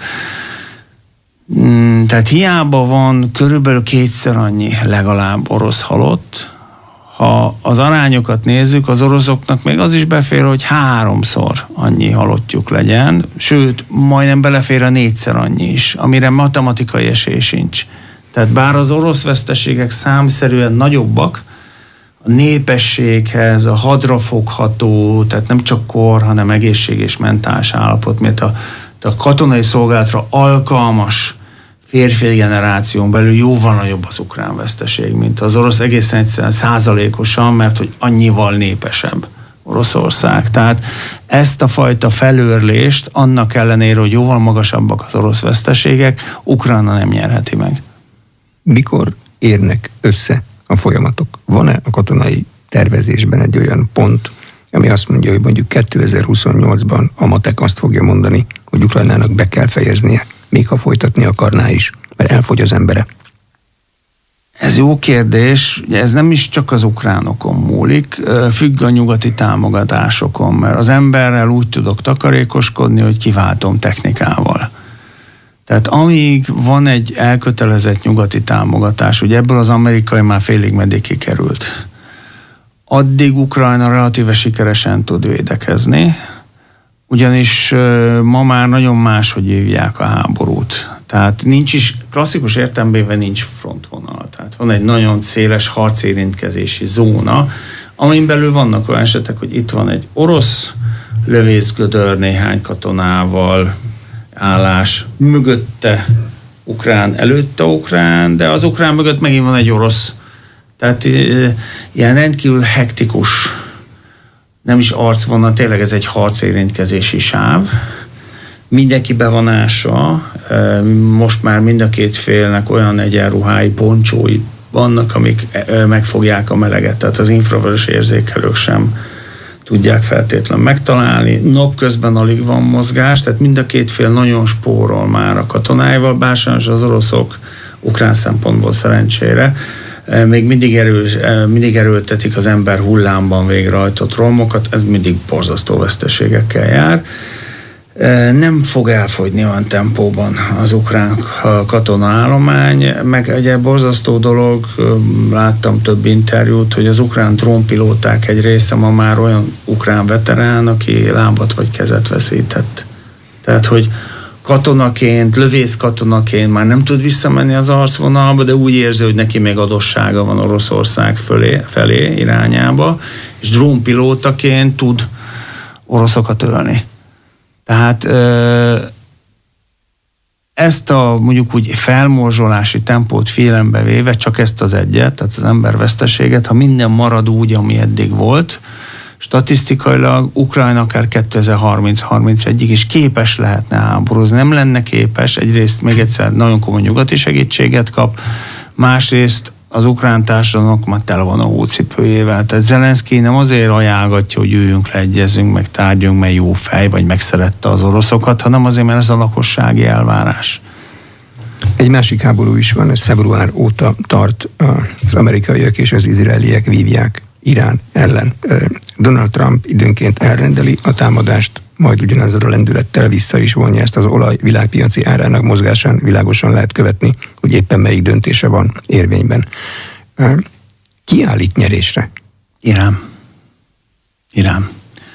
Speaker 5: Tehát hiába van körülbelül kétszer annyi legalább orosz halott, ha az arányokat nézzük, az oroszoknak még az is befér, hogy háromszor annyi halottjuk legyen, sőt, majdnem belefér a négyszer annyi is, amire matematikai esély sincs. Tehát bár az orosz veszteségek számszerűen nagyobbak, a népességhez, a hadrafogható, tehát nem csak kor, hanem egészség és mentális állapot, mert a, a katonai szolgálatra alkalmas férfi generáción belül jóval nagyobb az ukrán veszteség, mint az orosz, egészen egyszerűen százalékosan, mert hogy annyival népesebb Oroszország. Tehát ezt a fajta felőrlést, annak ellenére, hogy jóval magasabbak az orosz veszteségek, Ukrajna nem nyerheti meg.
Speaker 4: Mikor érnek össze a folyamatok? Van-e a katonai tervezésben egy olyan pont, ami azt mondja, hogy mondjuk kétezer-huszonnyolcban a matek azt fogja mondani, hogy Ukrajnának be kell fejeznie, még ha folytatni akarná is, mert elfogy az embere?
Speaker 5: Ez jó kérdés, ez nem is csak az ukránokon múlik, függ a nyugati támogatásokon, mert az emberrel úgy tudok takarékoskodni, hogy kiváltom technikával. Tehát amíg van egy elkötelezett nyugati támogatás, ugye ebből az amerikai már félig meddig kikerült, addig Ukrajna relatíve sikeresen tud védekezni, ugyanis ma már nagyon máshogy hívják a háborút. Tehát nincs is, klasszikus értelemben nincs frontvonal. Tehát van egy nagyon széles harcérintkezési zóna, amin belül vannak olyan esetek, hogy itt van egy orosz lövészgödör néhány katonával, állás, mögötte ukrán, előtte ukrán, de az ukrán mögött megint van egy orosz. Tehát ilyen rendkívül hektikus, nem is arcvonal, tényleg ez egy harcérintkezési sáv. Mindenki bevonása, most már mind a két félnek olyan egyenruhái, poncsói vannak, amik megfogják a meleget, tehát az infravörös érzékelők sem tudják feltétlenül megtalálni. Napközben alig van mozgás, tehát mind a két fél nagyon spórol már a katonáival, bár sajnos az oroszok ukrán szempontból szerencsére még mindig, erős, mindig erőltetik az ember hullámban végrehajtott romokat, ez mindig borzasztó veszteségekkel jár. nem fog elfogyni olyan tempóban az ukrán katonaállomány, meg egy borzasztó dolog, láttam több interjút, hogy az ukrán drónpilóták egy része ma már olyan ukrán veterán, aki lábat vagy kezet veszített. Tehát, hogy katonaként, lövész katonaként már nem tud visszamenni az arcvonalba, de úgy érzi, hogy neki még adóssága van Oroszország fölé, felé irányába, és drónpilótaként tud oroszokat ölni. Tehát ezt a mondjuk úgy felmorzsolási tempót figyelembe véve, csak ezt az egyet, tehát az emberveszteséget, ha minden marad úgy, ami eddig volt, statisztikailag Ukrajna akár kétezer-harminc-harmincegyig is képes lehetne háborúzni. Nem lenne képes, egyrészt még egyszer nagyon komoly nyugati segítséget kap, másrészt az ukrán társadalomnak már tele van a hócipőjével. Tehát Zelenszky nem azért ajánlgatja, hogy üljünk le, egyezünk, meg tárgyunk, mert jó fej, vagy megszerette az oroszokat, hanem azért, mert ez a lakossági elvárás.
Speaker 4: Egy másik háború is van, ez február óta tart, az amerikaiak és az izraeliek vívják Irán ellen. Donald Trump időnként elrendeli a támadást, majd ugyanazzal a lendülettel vissza is vonja, ezt az olaj világpiaci árának mozgásán világosan lehet követni, hogy éppen melyik döntése van érvényben. Ki állít nyerésre?
Speaker 5: Irán. Irán.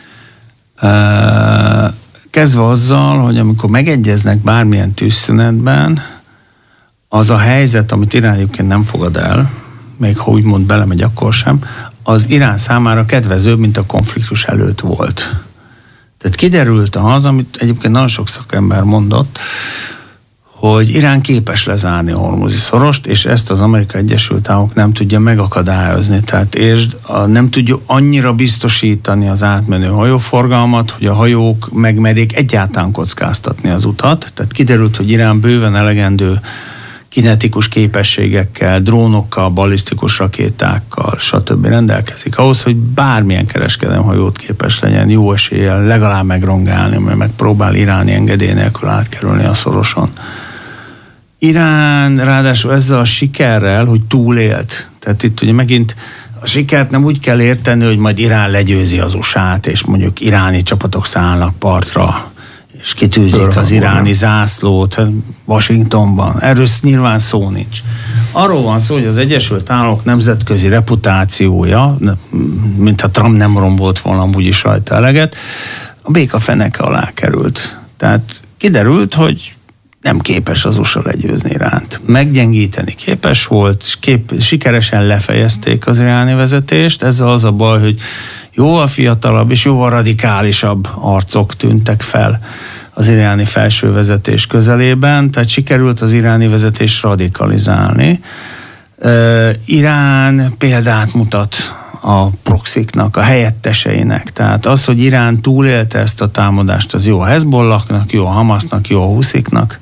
Speaker 5: Kezdve azzal, hogy amikor megegyeznek bármilyen tűzszünetben, az a helyzet, amit Irán egyébként nem fogad el, még ha úgymond belemegy, akkor sem, az Irán számára kedvezőbb, mint a konfliktus előtt volt. Tehát kiderült az, amit egyébként nagyon sok szakember mondott, hogy Irán képes lezárni a Hormuzi szorost, és ezt az Amerikai Egyesült Államok nem tudja megakadályozni. Tehát értsd, nem tudja annyira biztosítani az átmenő hajóforgalmat, hogy a hajók megmerjék egyáltalán kockáztatni az utat. Tehát kiderült, hogy Irán bőven elegendő kinetikus képességekkel, drónokkal, ballisztikus rakétákkal, stb. Rendelkezik. Ahhoz, hogy bármilyen kereskedelmi hajót képes legyen jó eséllyel legalább megrongálni, mert megpróbál iráni engedély nélkül átkerülni a szoroson. Irán ráadásul ezzel a sikerrel, hogy túlélt, tehát itt ugye megint a sikert nem úgy kell érteni, hogy majd Irán legyőzi az u es á-t, és mondjuk iráni csapatok szállnak partra, és kitűzik az iráni zászlót Washingtonban. Erről nyilván szó nincs. Arról van szó, hogy az Egyesült Államok nemzetközi reputációja, mintha Trump nem rombolt volna amúgy is rajta eleget, a béka feneke alá került. Tehát kiderült, hogy nem képes az u es á legyőzni Iránt. Meggyengíteni képes volt, és kép, sikeresen lefejezték az iráni vezetést. Ezzel az a baj, hogy jóval fiatalabb és jóval radikálisabb arcok tűntek fel az iráni felső vezetés közelében, tehát sikerült az iráni vezetés radikalizálni. Uh, Irán példát mutat a proxiknak, a helyetteseinek. Tehát az, hogy Irán túlélte ezt a támadást, az jó a Hezbollahnak, jó a Hamasnak, jó a husziknak.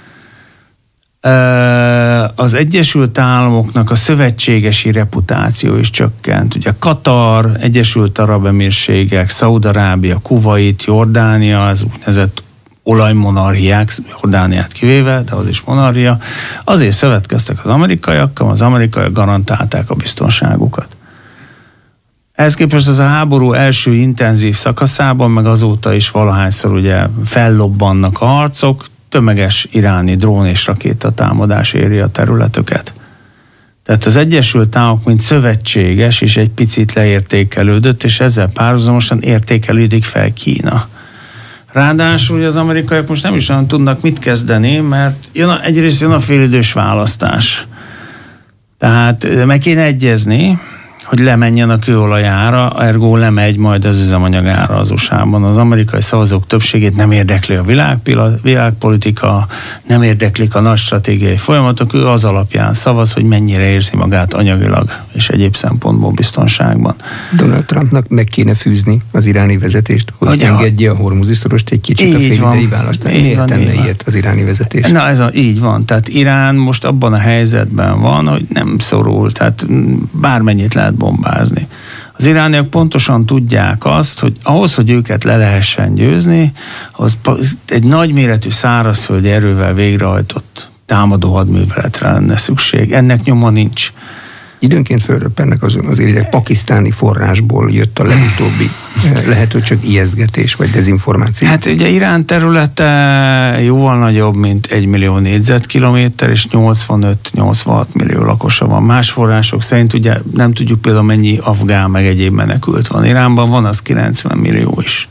Speaker 5: Az Egyesült Államoknak a szövetségesi reputáció is csökkent. Ugye Katar, Egyesült Arab Emírségek, Szaúd-Arábia, Kuvait, Jordánia, az úgynevezett olajmonarchiák, Jordániát kivéve, de az is monarchia, azért szövetkeztek az amerikaiakkal, az amerikaiak garantálták a biztonságukat. Ehhez képest az a háború első intenzív szakaszában, meg azóta is valahányszor ugye fellobbannak a harcok, tömeges iráni drón és rakéta támadás éri a területüket. Tehát az Egyesült Államok, mint szövetséges is egy picit leértékelődött, és ezzel párhuzamosan értékelődik fel Kína. Ráadásul az amerikaiak most nem is olyan tudnak mit kezdeni, mert jön a, egyrészt jön a félidős választás. Tehát meg kéne egyezni, hogy lemenjen a kőolajára, ergo lemegy majd az üzemanyagára az u es á-ban. Az amerikai szavazók többségét nem érdekli a világpolitika, nem érdeklik a nagy stratégiai folyamatok, ő az alapján szavaz, hogy mennyire érzi magát anyagilag és egyéb szempontból biztonságban.
Speaker 4: Donald Trumpnak meg kéne fűzni az iráni vezetést, hogy Ugye, engedje a Hormuzi szorost egy kicsit a félidei választásra. Miért van, tenne ilyet az iráni vezetés?
Speaker 5: Na ez a, így van, tehát Irán most abban a helyzetben van, hogy nem szorul, tehát bármennyit lehet bombázni. Az irániak pontosan tudják azt, hogy ahhoz, hogy őket le lehessen győzni, az egy nagyméretű szárazföldi erővel végrehajtott támadó hadműveletre lenne szükség. Ennek nyoma nincs.
Speaker 4: Időnként fölröppennek az, az irigyek, pakisztáni forrásból jött a legutóbbi, lehet, hogy csak ijesztgetés vagy dezinformáció.
Speaker 5: Hát ugye Irán területe jóval nagyobb, mint egy millió négyzetkilométer, és nyolcvanöt-nyolcvanhat millió lakosa van. Más források szerint ugye nem tudjuk például mennyi afgán meg egyéb menekült van. Iránban van az kilencven millió is.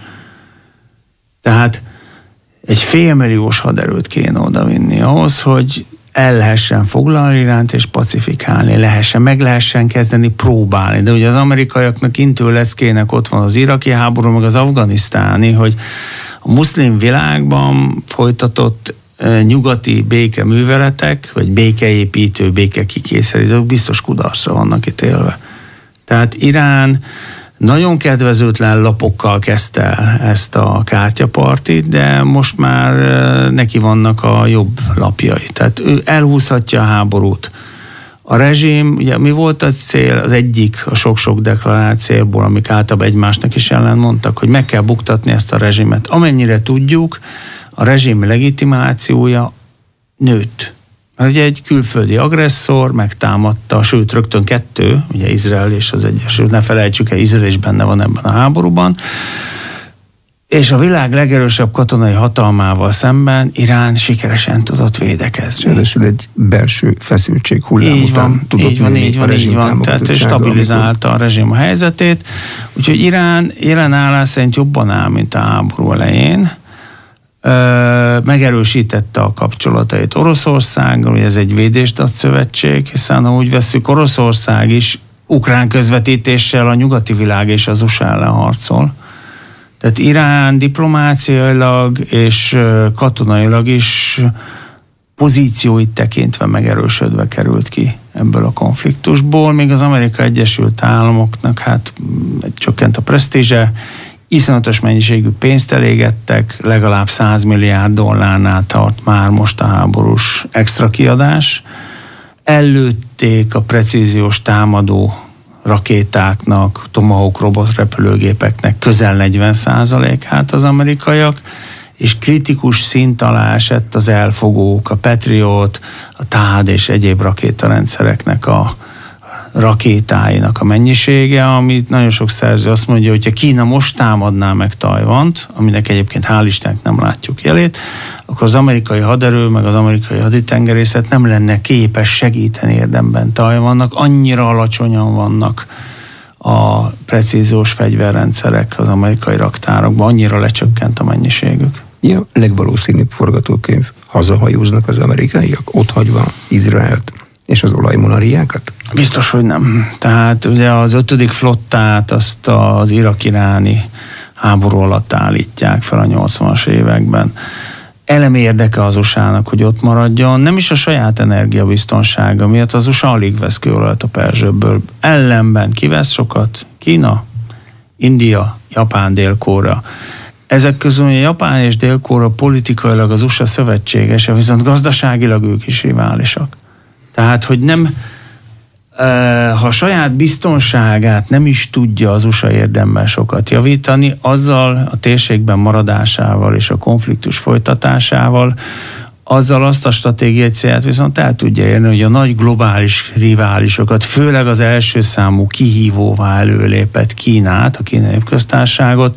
Speaker 5: Tehát egy félmilliós haderőt kéne odavinni ahhoz, hogy el lehessen foglalni Iránt és pacifikálni, lehessen, meg lehessen kezdeni próbálni. De ugye az amerikaiaknak intőleckének ott van az iraki háború, meg az afganisztáni, hogy a muszlim világban folytatott e, nyugati békeműveletek, vagy békeépítő, békekikényszerítők biztos kudarcra vannak ítélve. Tehát Irán nagyon kedvezőtlen lapokkal kezdte el ezt a kártyapartit, de most már neki vannak a jobb lapjai. Tehát ő elhúzhatja a háborút. A rezsim, ugye mi volt a cél, az egyik a sok-sok deklarált célból, amik általában egymásnak is ellen mondtak, hogy meg kell buktatni ezt a rezsimet. Amennyire tudjuk, a rezsim legitimációja nőtt. Mert ugye egy külföldi agresszor megtámadta, sőt rögtön kettő, ugye Izrael és az Egyesült, ne felejtsük el, Izrael is benne van ebben a háborúban, és a világ legerősebb katonai hatalmával szemben Irán sikeresen tudott védekezni.
Speaker 4: Ráadásul egy belső feszültség hullám
Speaker 5: így
Speaker 4: után
Speaker 5: van,
Speaker 4: tudott
Speaker 5: így van,
Speaker 4: nőni
Speaker 5: így
Speaker 4: a
Speaker 5: van,
Speaker 4: rezsim
Speaker 5: így van, tehát stabilizálta
Speaker 4: amikor...
Speaker 5: a rezsim a helyzetét, úgyhogy Irán jelen állás szerint jobban áll, mint a háború elején. Megerősítette a kapcsolatait Oroszországgal, hogy ez egy védésdat szövetség, hiszen ha úgy vesszük, Oroszország is ukrán közvetítéssel a nyugati világ és az u es á ellen harcol. Tehát Irán diplomáciailag és katonailag is pozícióit tekintve megerősödve került ki ebből a konfliktusból, még az Amerikai Egyesült Államoknak hát csökkent a presztízse, iszonyatos mennyiségű pénzt elégettek, legalább száz milliárd dollárnál tart már most a háborús extra kiadás. Ellőtték a precíziós támadó rakétáknak, Tomahawk robotrepülőgépeknek közel negyven százalékát az amerikaiak, és kritikus szint alá esett az elfogók, a Patriot, a THAAD és egyéb rakétarendszereknek a rakétáinak a mennyisége, amit nagyon sok szerző azt mondja, hogy ha Kína most támadná meg Tajvant, aminek egyébként hál' Istennek nem látjuk jelét, akkor az amerikai haderő, meg az amerikai haditengerészet nem lenne képes segíteni érdemben Tajvannak, annyira alacsonyan vannak a precíziós fegyverrendszerek az amerikai raktárakban, annyira lecsökkent a mennyiségük.
Speaker 4: Mi a legvalószínűbb forgatókönyv? Hazahajóznak az amerikaiak, ott hagyva Izraelt és az olajmonariákat?
Speaker 5: Biztos, hogy nem. Tehát ugye az ötödik flottát azt az irak-iráni háború alatt állítják fel a nyolcvanas években. Elemi érdeke az u es á-nak, hogy ott maradjon, nem is a saját energiabiztonsága miatt, az u es á alig vesz kőolajat a Perzsőből. Ellenben kivesz sokat? Kína, India, Japán, Dél-Korea. Ezek közül a Japán és Dél-Korea politikailag az u es á szövetségese, viszont gazdaságilag ők is riválisak. Tehát, hogy nem, ha a saját biztonságát nem is tudja az u es á érdemben sokat javítani, azzal a térségben maradásával és a konfliktus folytatásával, azzal azt a stratégiai célt viszont el tudja érni, hogy a nagy globális riválisokat, főleg az első számú kihívóvá előlépett Kínát, a Kínai Köztársaságot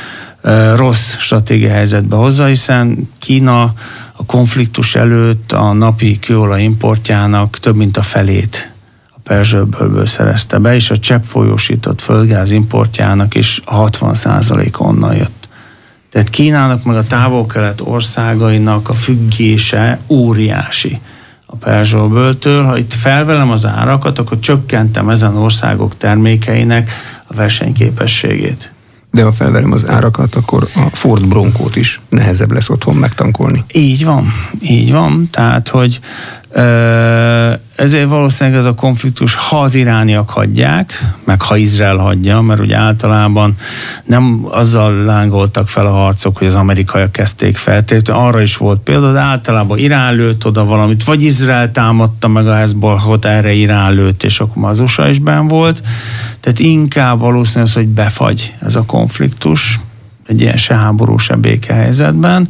Speaker 5: rossz stratégiai helyzetbe hozza, hiszen Kína a konfliktus előtt a napi kőolaj importjának több mint a felét a Perzsőből szerezte be, és a cseppfolyósított földgáz importjának is a hatvan százaléka onnan jött. Tehát Kínának meg a távol-kelet országainak a függése óriási a Perzsőböltől. Ha itt felvelem az árakat, akkor csökkentem ezen országok termékeinek a versenyképességét.
Speaker 4: De ha felverem az árakat, akkor a Ford Broncót is nehezebb lesz otthon megtankolni.
Speaker 5: Így van, így van. Tehát, hogy ezért valószínűleg ez a konfliktus, ha az irániak hagyják, meg ha Izrael hagyja, mert ugye általában nem azzal lángoltak fel a harcok, hogy az amerikaiak kezdték fel. Tehát arra is volt példa, de általában Irán lőtt oda valamit, vagy Izrael támadta meg a Hezbollahot, erre Irán lőtt, és akkor már az u es á is benn volt. Tehát inkább valószínű az, hogy befagy ez a konfliktus. egy ilyen se háború, se béke helyzetben.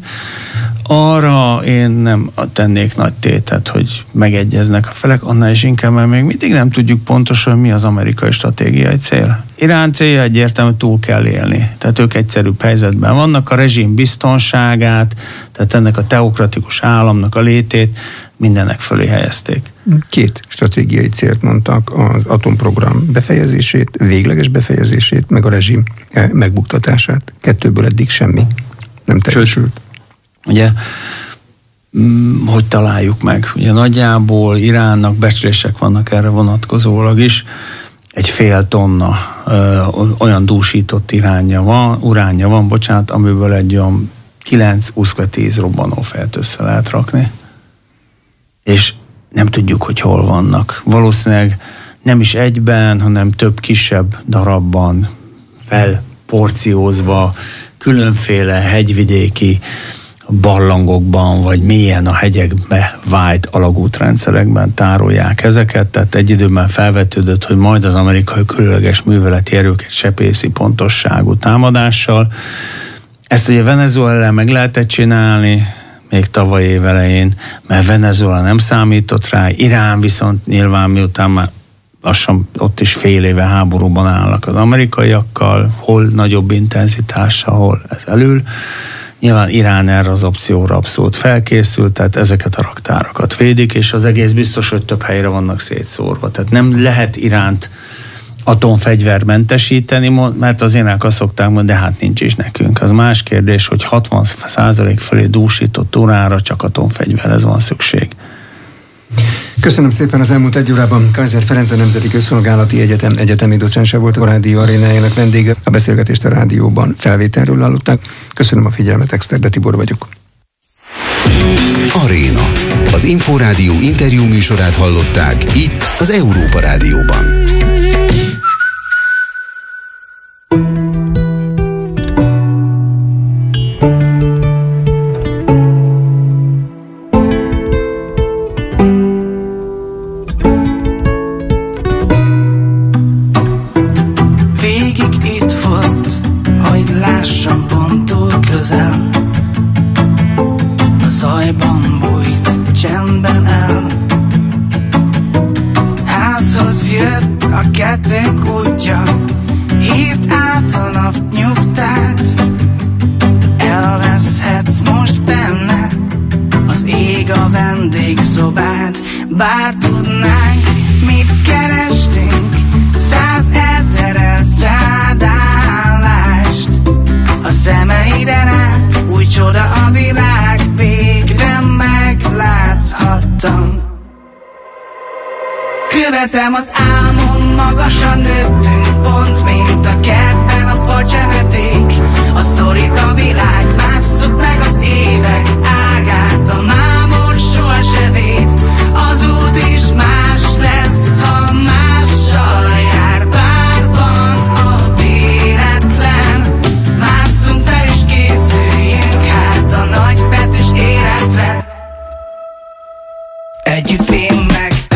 Speaker 5: Arra én nem tennék nagy tétet, hogy megegyeznek a felek, annál is inkább, mert még mindig nem tudjuk pontosan, mi az amerikai stratégiai cél. Irán célja egyértelműen túl kell élni. Tehát ők egyszerűbb helyzetben vannak, a rezsim biztonságát, tehát ennek a teokratikus államnak a létét mindennek fölé helyezték.
Speaker 4: Két stratégiai célt mondtak, az atomprogram befejezését, végleges befejezését, meg a rezsim megbuktatását. Kettőből eddig semmi nem teljesült.
Speaker 5: Ugye, hogy találjuk meg? Ugye nagyjából Iránnak becslések vannak erre vonatkozólag is, egy fél tonna ö, olyan dúsított iránja van, uránja van, bocsánat, amiből egy olyan kilenc-húsz-tíz robbanófejt össze lehet rakni. És nem tudjuk, hogy hol vannak. Valószínűleg nem is egyben, hanem több kisebb darabban felporciózva, különféle hegyvidéki barlangokban, vagy mélyen a hegyekbe vájt alagútrendszerekben tárolják ezeket, tehát egy időben felvetődött, hogy majd az amerikai különleges műveleti erők egy sebészi pontosságú támadással. Ezt ugye Venezuela meg lehetett csinálni, még tavaly év elején, mert Venezuela nem számított rá, Irán viszont nyilván miután már lassan ott is fél éve háborúban állnak az amerikaiakkal, hol nagyobb intenzitással, hol ez elől. Nyilván Irán erre az opcióra abszolút felkészült, tehát ezeket a raktárakat védik, és az egész biztos, hogy több helyre vannak szétszórva. Tehát nem lehet Iránt atomfegyvermentesíteni, mert az ének azt szokták mondani, de hát nincs is nekünk. Az más kérdés, hogy hatvan százalék fölé dúsított urára csak atomfegyverhez van szükség.
Speaker 4: Köszönöm szépen, az elmúlt egy órában Kaiser Ferenc, a Nemzeti Közszolgálati Egyetem egyetemi docense volt, a Rádió Arénájának vendége. A beszélgetést a rádióban felvételről hallották. Köszönöm a figyelmet, Exterde Tibor vagyok.
Speaker 1: Aréna. Az Inforádió interjú műsorát hallották itt az Európa Rádióban.
Speaker 3: Bár tudnánk, mit kerestünk, száz elterelt strádállást. A szemeiden át, új csoda a világ, végre megláthattam. Követem az álmom, magasan nőttünk, pont mint a kertben a pacsemeték. A szorít a világ, másszuk meg az évek ágát, a mámor soha se véd. Az út is más lesz, ha mással jár, bárban a véletlen. Másszunk fel és készüljünk hát a nagybetűs életre. Együtt én meg te.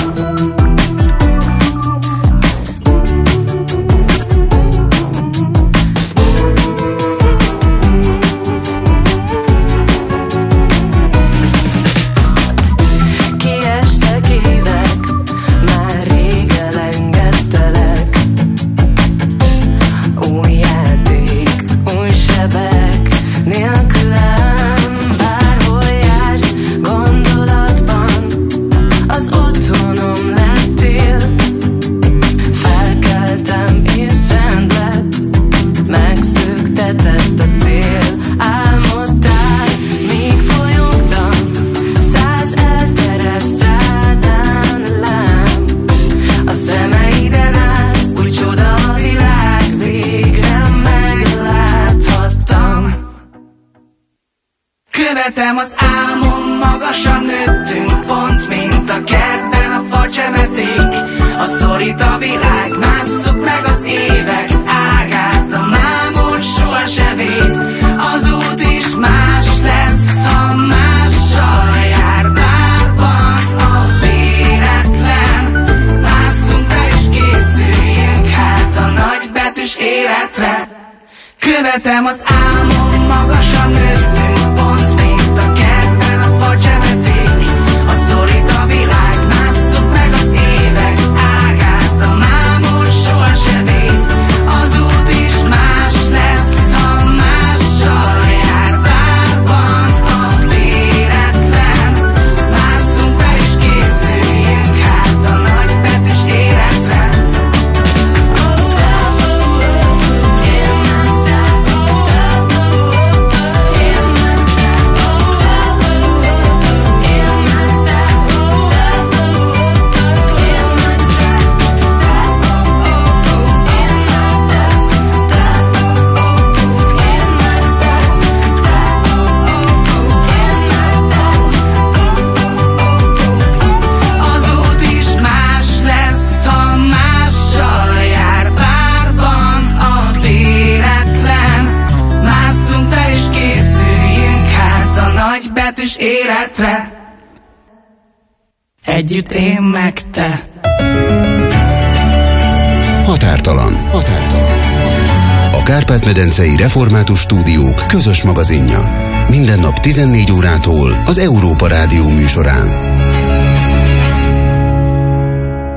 Speaker 3: Követem az álmom, magasan nőttünk, pont mint a kertben a pacsemeték. A szorít a világ, másszuk meg az évek ágát, a mámor soha se véd. Az út is más lesz, ha mással jár, bárban a véletlen. Másszunk fel és készüljünk hát a nagybetűs életre. Követem Követem az álmom, magasan nőttünk, pont mint a kertben a pacsemeték. A szorít a világ, másszuk meg az évek ágát, a mámor soha se véd. Az út is más lesz, ha mással jár, bárban a véletlen. Másszunk fel és készüljünk hát a nagybetűs életre. Életre. Együtt én meg te.
Speaker 1: Határtalan. Határtalan. A Kárpát-medencei Református Stúdiók közös magazinja. Minden nap tizennégy órától az Európa Rádió műsorán.